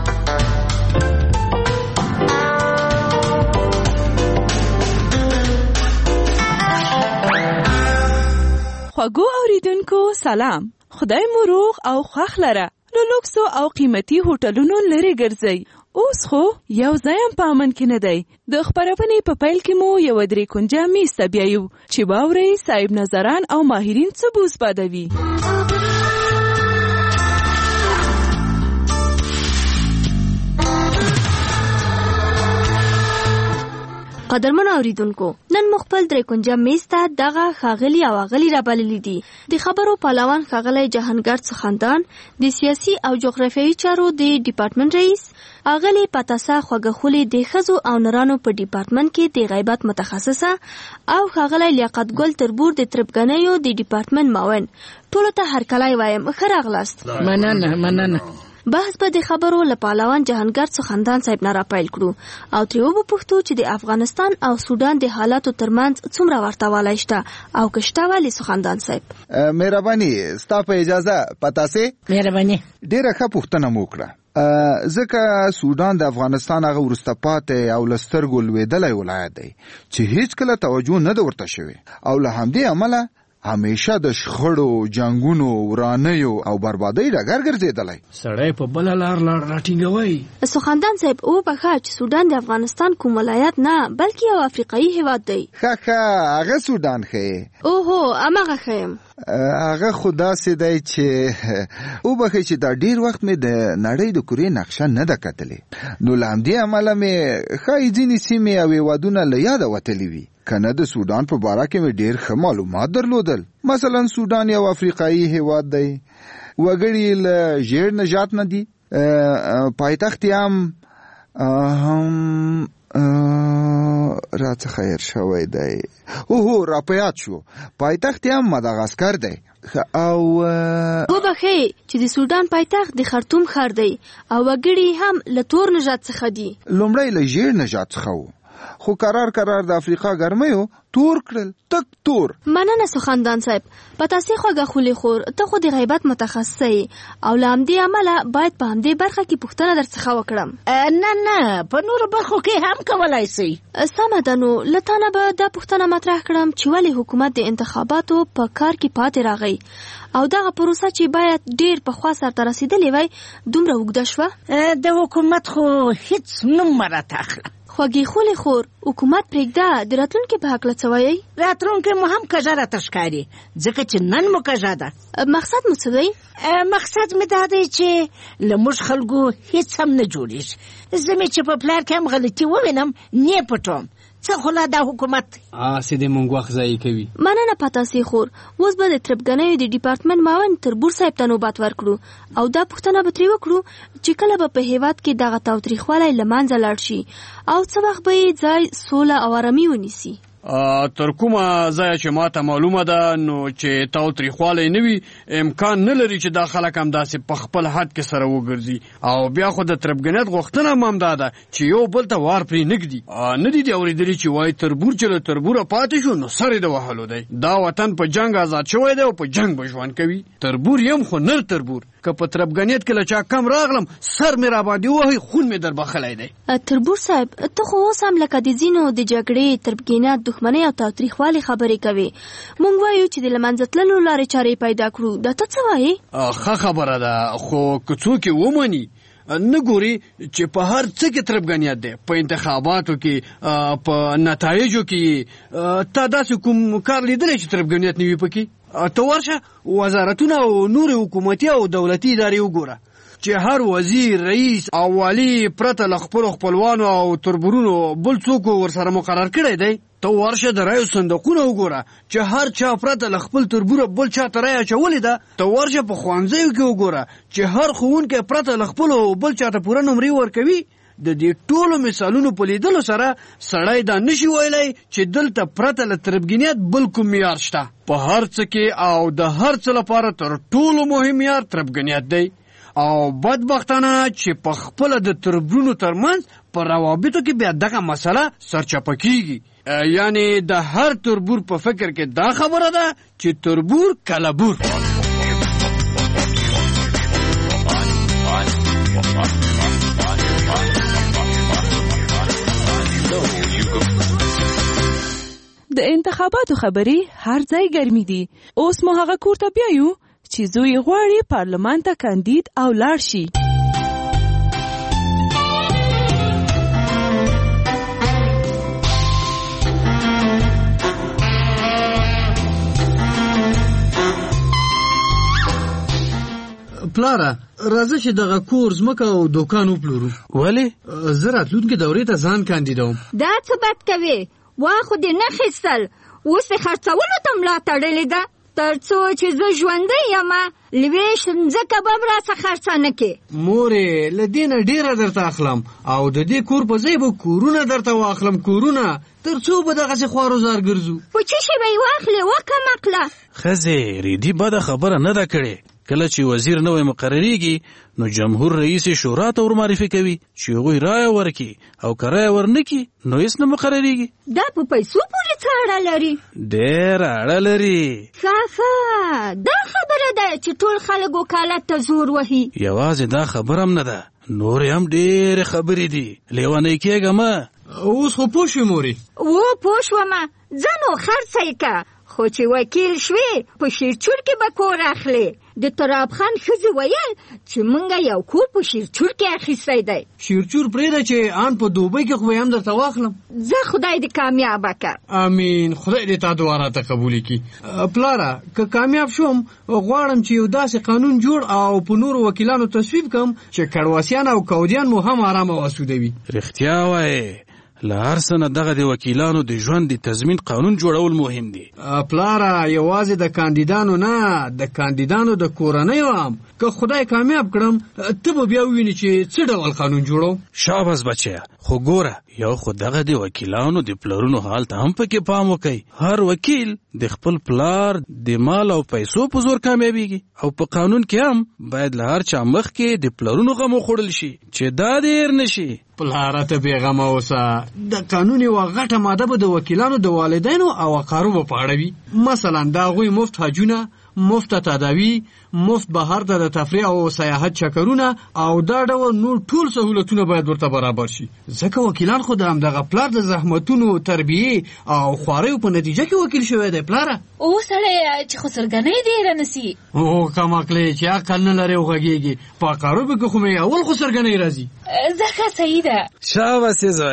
S13: خوږو اوریدونکو سلام. خدای مو روغ او خوښ لره. له لوکسو او قیمتي هوټلونو لرې ګرځئ. اوس خو یو ځایم په امن کې نه دی. د خپرونې په پیل کې مو یو درې کونجه میز ته بیایو چې واورئ صاحب نظران او ماهرین څه بوز بادوي.
S15: قدرمن اوریدونکو، نن مخبل درې کونجه میز ته دغه ښاغلي او اغلي رابللي دي. د خبرو پهلوان ښاغلی جهانګرد سخندان، د سیاسي او جغرافیایي چارو د ډیپارټمنټ رئیس، اغلي پتاسا خوږخولي د ښځو او نرانو په ډیپارټمنټ کې د غیبت متخصصه، او ښاغلی لیاقت ګل تربور د تربګنیو د ډیپارټمنټ معاون. ټولو ته هرکلی وایم. ښه راغلاست.
S12: مننه مننه.
S15: بحث به د خبرو له پهلوان جهانګرد سخندان صاحب نه راپیل کړو او ترې وپوښتو چې د افغانستان او سودان د حالاتو ترمنځ څومره ورتهوالی شته او که شته ولې سخندان صاحب.
S10: مهرباني ستا په اجازه پتاسې
S12: مهرباني
S10: ډېره ښه پوښتنه مو وکړه. ځکه سودان د افغانستان هغه وروسته پاتې او له سترګو لوېدلی ولایت دی چې هیڅ کله توجه نه ده ورته شوې او له همدې امله همیشه د شخړو، جنگونو، ورانیو او بربادۍ ډګر ګرځېدلی.
S12: سړی په بله لار لار راټینګوي.
S15: سخندان صاحب وبخښه چې سودان د افغانستان کوم ولایت نه بلکې یو افریقایي هیواد دی.
S10: ښه ښه هغه سودان ښیې؟
S15: اوهو هماغه ښه یم.
S10: هغه خو داسې دی چې وبخښئ چې دا ډېر وخت مې د نړۍ د کورې نقشه نه ده کتلې، نو له همدې امله مې ښایي ځینې سیمې او هیوادونه له یاده وتلي وي. کنه د سودان په باره کې مې ډېر ښه معلومات درلودل. مثلا سودان یو افریقایي هیواد دی، وګړي له ژیړ نژاد نه دي، پایتخت یې هم هم راڅخه هېر شوی دی، اوهو راپیاد شو، پایتخت یې هم مدغاسکر دی. او
S15: وبخښئ چې د سودان پایتخت د خرطوم ښار دی او وګړي هم له تور نژاد څخه دي.
S10: لومړی له ژیړ نژاد څخه وو، خو قرار قرار د افریقا ګرمیو تور کړل، تک تور.
S15: مننه سخندان صاحب. پتاسې خوږخولي خور، ته خو د غیبت متخصصه یې او له همدې امله باید په همدې برخه کې پوښتنه درڅخه وکړم.
S12: نه نه په نورو برخو کې هم کولی سئ.
S15: سمه ده، نو له تا نه به دا پوښتنه مطرح کړم چې ولې حکومت د انتخاباتو په کار کې پاتې راغی او دغه پروسه چې باید ډېر پخوا سرته رسېدلې وای دومره اوږده شوه.
S12: د حکومت خو هیڅ نوم مه راته اخله.
S15: خوږې خولې خور حکومت پرېږده د راتلونکي په هکله څه وایئ؟
S12: راتلونکي مو هم کږه راته ښکاري ځکه چې نن مو کږه ده.
S15: مقصد مو څه دی؟
S12: مقصد مې دا دی چې له موږ خلکو هېڅ هم نه جوړېږي. زه مې چې په پلار کې هم غلطي ووینم نه پټوم. څه خو لا دا حکومت
S14: آسې د مونږ وخت ضایع کوي.
S15: مننه پتاسې خور. اوس به د تربګنیو د ډیپارټمنټ معاون تربور صاحب ته نوبت ورکړو او دا پوښتنه به ترې وکړو چې کله به په هېواد کې دغه تاوتریخوالی له منځه لاړ شي او څه وخت به یې ځای سوله او ارامي ونیسي.
S9: تر کومه ځایه چې ماته معلومه ده نو چې تاوتریخوالی نه وي امکان نه لري چې دا خلک همداسې په خپل حد کې سره وګرځي او بیا خو د تربګنیت غوښتنه هم همدا ده چې یو بل ته وار پرې نږدي. نه دي دي اورېدلي چې وایي تربور چې له تربوره پاتې شو نو سر یې د وهلو دی. دا وطن په جنګ آزاد شوی دی او په جنګ به ژوند کوي. تربور یم خو نر تربور که په تربګنیت کې له چا کم راغلم سر مې راباندې وهي خون مې در بخلی دی.
S15: تربور صاحب ته خو اوس هم لکه د ځینو د جګړې تربګنیت دښمنۍ او تاوتریخوالي خبرې کوي. مونږ وایو چې د له منځه تللو لارې چارې پیدا کړو. دا ته څه وایې؟
S9: ښه خبره ده خو که څوک یې ومني نه ګوري چې په هر څه کې تربګنیت دی. په انتخاباتو کې په نتایجو کې تا داسې کوم کار لیدلی چې تربګنیت نه وي پکې؟ ته ورشه وزارتونه او نورې حکومتي او دولتي ادارې وګوره چې هر وزیر رئیس او والی پرته له خپلو خپلوانو او تربورونو بل څوک ورسره مقرر کړی دی. ته ورشه د رایو صندوقونه وګوره چې هر چا پرته له خپل تربوره بل چا ته رایه اچولې ده. ته ورشه په ښوونځیو کې وګوره چې هر ښوونکی پرته له خپلو بل چا ته پوره نمرې ورکوي. د دې ټولو مثالونو په لیدلو سره سړی دا نشي ویلی چې دلته پرته له تربګنیت بل کوم معیار شته. په هر څه کې او د هر څه لپاره تر ټولو مهم معیار تربګنیت دی او بدبختانه چې په خپله د تربورونو ترمنځ په روابطو کې بیا دغه مسله سرچپه کیږي. یعنی د هر تربور په فکر کې دا خبره ده چې تربور کلبور.
S13: د انتخاباتو خبرې هر ځای ګرمي دي. اوس مو هغه کور ته بیایو چې زوی غواړي پارلمان ته کاندید او لاړ شي.
S9: پلاره راځه چې دغه کور ځمکه او دوکان وپلورو.
S14: ولې؟
S9: زه راتلونکي دورې ته ځان کاندیدوم.
S16: دا څه بد کوې؟ وا خو دې نه خیستل اوس د خرڅولو ته ملا تړلې ده تر څو چې زه ژوندی یم لویشت مځکه به م راڅه خرڅه نه کې.
S9: مورې له دې نه ډېره درته اخلم او د دې کور په ځای به کورونه درته واخلم کورونه تر څو به دغسې خوارو زار ګرځو.
S16: په څه شي به یې واخلې وکم عقله.
S17: ښځې ریدي بده خبره نه ده کړې. کله چې وزیر نوی مقرریږي نو جمهور رئیس شورا ته ور معرفي کوي چې هغوی رایه ورکړي او که رایه ورنکړي نو هېڅ نه مقرریږي.
S16: دا په پیسو پورې څه اړه لري؟
S17: ډېره اړه لري.
S16: ښه ښه دا خبره ده چې ټول خلک وکالت ته زور وهي.
S17: یوازې دا خبره هم نه ده نورې هم ډېرې خبرې دي. لیونی کېږه مه.
S9: اوس خو پوه شوې مورې؟
S16: و پوه شومه. ځه نو خرڅه یې که خو چې وکیل شوې په شیرچور کې به کور اخلې. د تراب خان ښځې ویل چې مونږ یو کور په شیرچور کې اخیستی دی.
S9: شیرچور پرېږده چې ان په دوبۍ کې خو به یې هم درته واخلم.
S16: زه خدای دې کامیابه که.
S9: امین. خدای دې تا دعا راته قبولې کړي. پلاره که کامیاب شوم غواړم چې یو داسې قانون جوړ او په نورو وکیلانو تصویب کړم چې کړواسیان او کودیان مو هم آرامه او اسوده وي.
S17: رښتیا وایې له هر څه نه دغه د وکیلانو د ژوند د تضمین قانون جوړول مهم دي.
S9: پلاره یوازې د کاندیدانو نه د کاندیدانو د کورنیو هم که خدای کامیاب کړم ته به بیا ووینې چې څه ډول قانون جوړو.
S17: شاباس بچیه. خو ګوره یو خو دغه د وکیلانو د پلرونو حال ته هم پکې پام وکئ. هر وکیل د خپل پلار د مال او پیسو په زور کامیابیږي او په قانون کې هم باید له هر چا مخکې د پلرونو غم وخوړل شي چې دا دې هېر نه شي.
S9: پلاره ته بېغمه اوسه. د قانون یوه غټه ماده به د وکیلانو د والدینو او اقاربو په اړه وي. مثلا د هغوی مفت حجونه، مفت تداوی، مفت بهر ته د تفریح او سیاحت چکرونه او دا ډول نور ټول سهولتونه باید ورته برابر شي. ځکه وکیلان خو د همدغه پلار د زحمتونو تربیې او خواریو په نتیجه کې وکیل شوی دی. پلاره
S18: او سړی چې خسرګنۍ دې هېره نه سي.
S9: او کم عقلې چې عقل نه لري او غږېږي په اقاربو کې خو مې اول خسرګنۍ راځي.
S18: ځکه صحیح ده.
S17: شاباس یې زویه.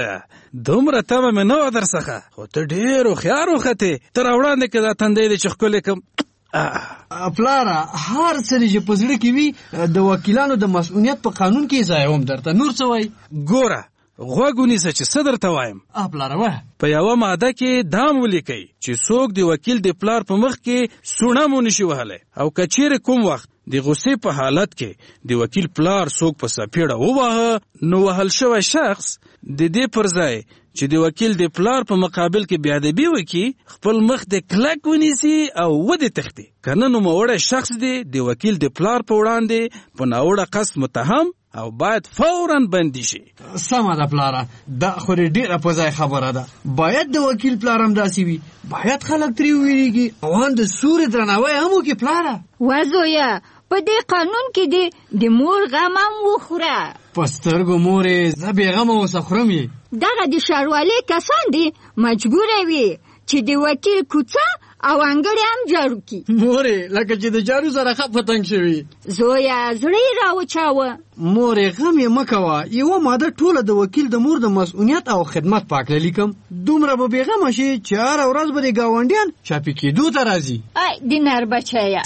S17: دومره تمه مې نه وه در څخه، خو ته ډېر هوښیار وختې. ته راوړاندې که دا تندی دی چې ښکلی کړم.
S9: پلاره هر څه چې په زړه کې وي د وکیلانو د مسؤلیت په قانون کې ځایوم درته. نور څه وایي؟
S17: ګوره غوږ ونیسه چې څه درته وایم.
S9: پلاره وایه.
S17: په یوه ماده کې دام ولیکئ چې څوک د وکیل د پلار په مخ کې سوڼه مو نشي وهلی، او که چیرې کوم وخت د غصې په حالت کې د وکیل پلار څوک په سپېړه وواهه، نو وهل شوی شخص د دې پر ځای چې د وکیل د پلار په مقابل کې بیادبي وکړي، خپل مخ د کلک ونیسي او ودې تښتي. که نه نوموړی شخص دی د وکیل د پلار په وړاندې په ناوړه قصد متهم او باید فوراً بندي شي.
S9: سمه ده پلاره، دا خو ډېره په ځای خبره ده. باید د وکیل پلار هم داسې وي، باید خلک ترې وویرېږي او ان د سوري درناوی هم وکړي. پلاره
S16: وزویه په دې قانون کې دی د مور غم هم وخوره.
S9: په سترګو مورې زه بېغمه اوسه خورم یې.
S16: دغه د ښاروالۍ کسان دي مجبوره وي چې د وکیل کوڅه او انګړې هم جارو کړي.
S9: مورې لکه چې د جارو سره ښه په تنګ شوي.
S16: زویه زړه یې راوچاوه.
S9: مورې غم یې مه کوه، یوه ماده ټوله د وکیل د مور د مسؤلیت او خدمت په هکله لیکم. دومره به بېغمه شي چې هره ورځ به د ګاونډیان چاپي کېدو ته راځي.
S16: ای د نر بچیه.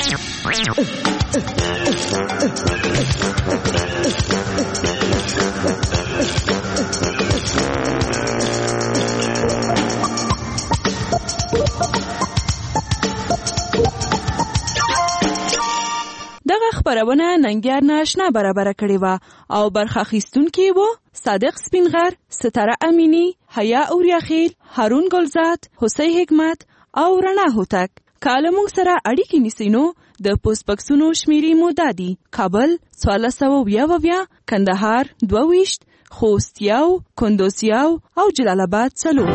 S13: دغه خبرونه ننګیار نه آشنا برابره کړې وه او برخه اخیستونکي وو صادق سپینغر، ستاره امینی، حیا اوریاخیل، هارون ګلزاد، حسین حکمت او رڼا هوتک. که له موږ سره اړیکې نیسئ نو د پوسټ بکسونو شمیرې مو دا دي: کابل څوارلس سوه اویا اویا، کندهار دوه ویشت، خوست یو، کندوز یو او جلال آباد څلور.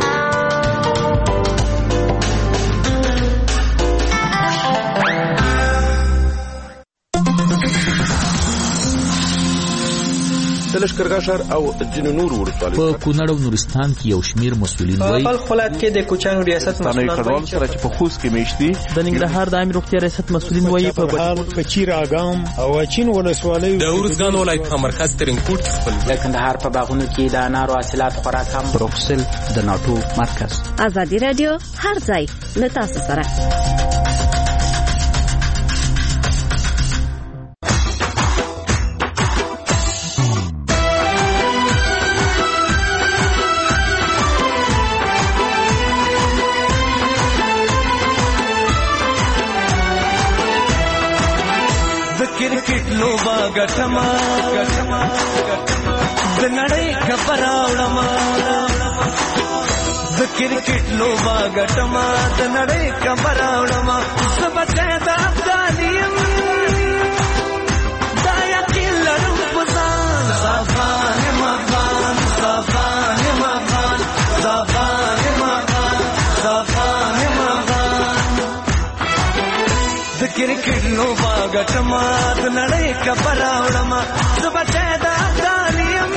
S19: د لښکرګاه ښار او ځینو نورو ولسوالیو
S21: په کونړ او نورستان کې یو شمېر مسؤلین وایي
S22: په خپلات کې د کوچیانو ریاست مسؤلین
S5: وایي سره چې په خوست کې میشتي.
S22: د ننګرهار د عامې روغتیا ریاست مسؤلین وایي په
S23: کچیر اګام او اچین ولسوالۍ
S1: د ارزګان ولایت په مرکز ترینکوټ خپل
S22: د کندهار په باغونو کې د انارو حاصلات خوراک هم
S2: بروکسل د ناټو مرکز.
S24: ازادي رادیو هر ځای له تاسو سره.
S25: کرکټ لوبا ګټما ګټما د نړۍ خبر راوړما د کرکټ لوبا ګټما د نړۍ خبر راوړما سبته د افغانیم دا یقین لرم پسان صافان مغان صافان مغان صافان مغان صافان مغان د کرکټ لوبا ګټما د نړۍ خبر راوړما سبته د افغانیم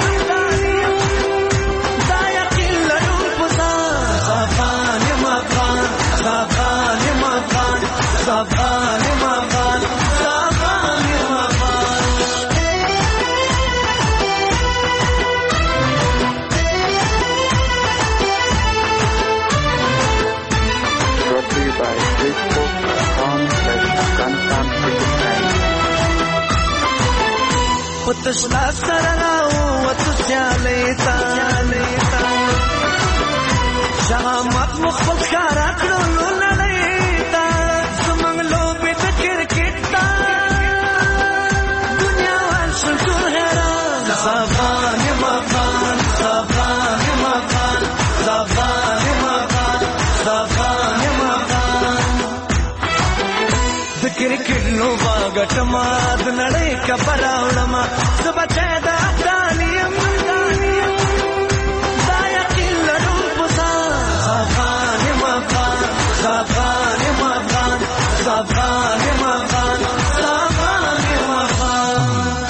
S25: دا یقین لرم پسان صافان مغان صافان مغان صافان مغان صافان مغان.
S3: Brought to you by Facebook dot com slash Afghanistan Cricket Time.
S25: پتشلا سرراو وتسیالیتا شامت مخبل خارا کړو لړیتا زمنګ لوبې د کرکټ تا دنیا وانشل ټول حیران صافان مغان صافان مغان صافان مغان صافان مغان د کرکټ لوبا ګټما د نړۍ خبر راوړما سبته د افغانیم دا یقین لرم پسان صافان مغان صافان مغان صافان مغان صافان مغان.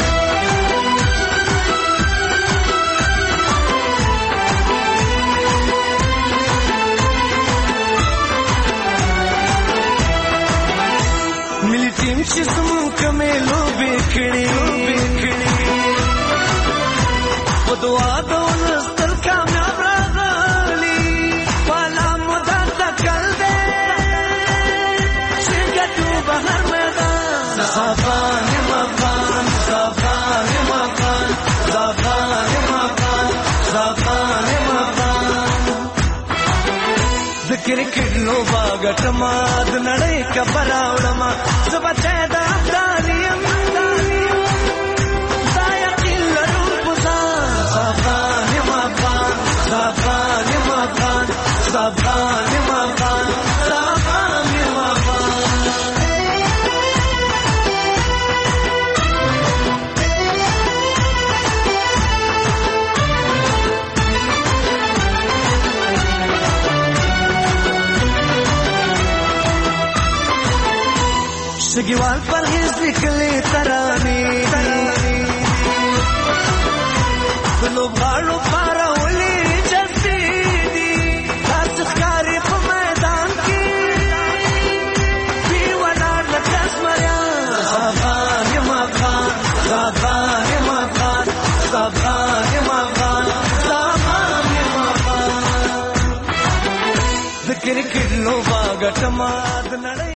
S25: ملي ټیم چې زموږ کمې لوبې کړې په دعا د ولستل کامیاب را کرکټ لوبه ګټما د نړۍ کبر راوړما زه بچی د افغان یم دا یقین لرم په ځان زه افغان یم افغان زه افغان یم افغان زه افغان یم افغان زه افغان یم افغان شګیوال پرهیز لیکلې ترانې په لوبغاړو پارولې جذبې دي داسې ښکاري په میدان کې دوی ولاړ لکه زمریان زه افغان یم افغان زه افغان یم افغان زه افغان یم افغان زه افغان یم افغان د کرکټ لوبه ګټما د نړۍ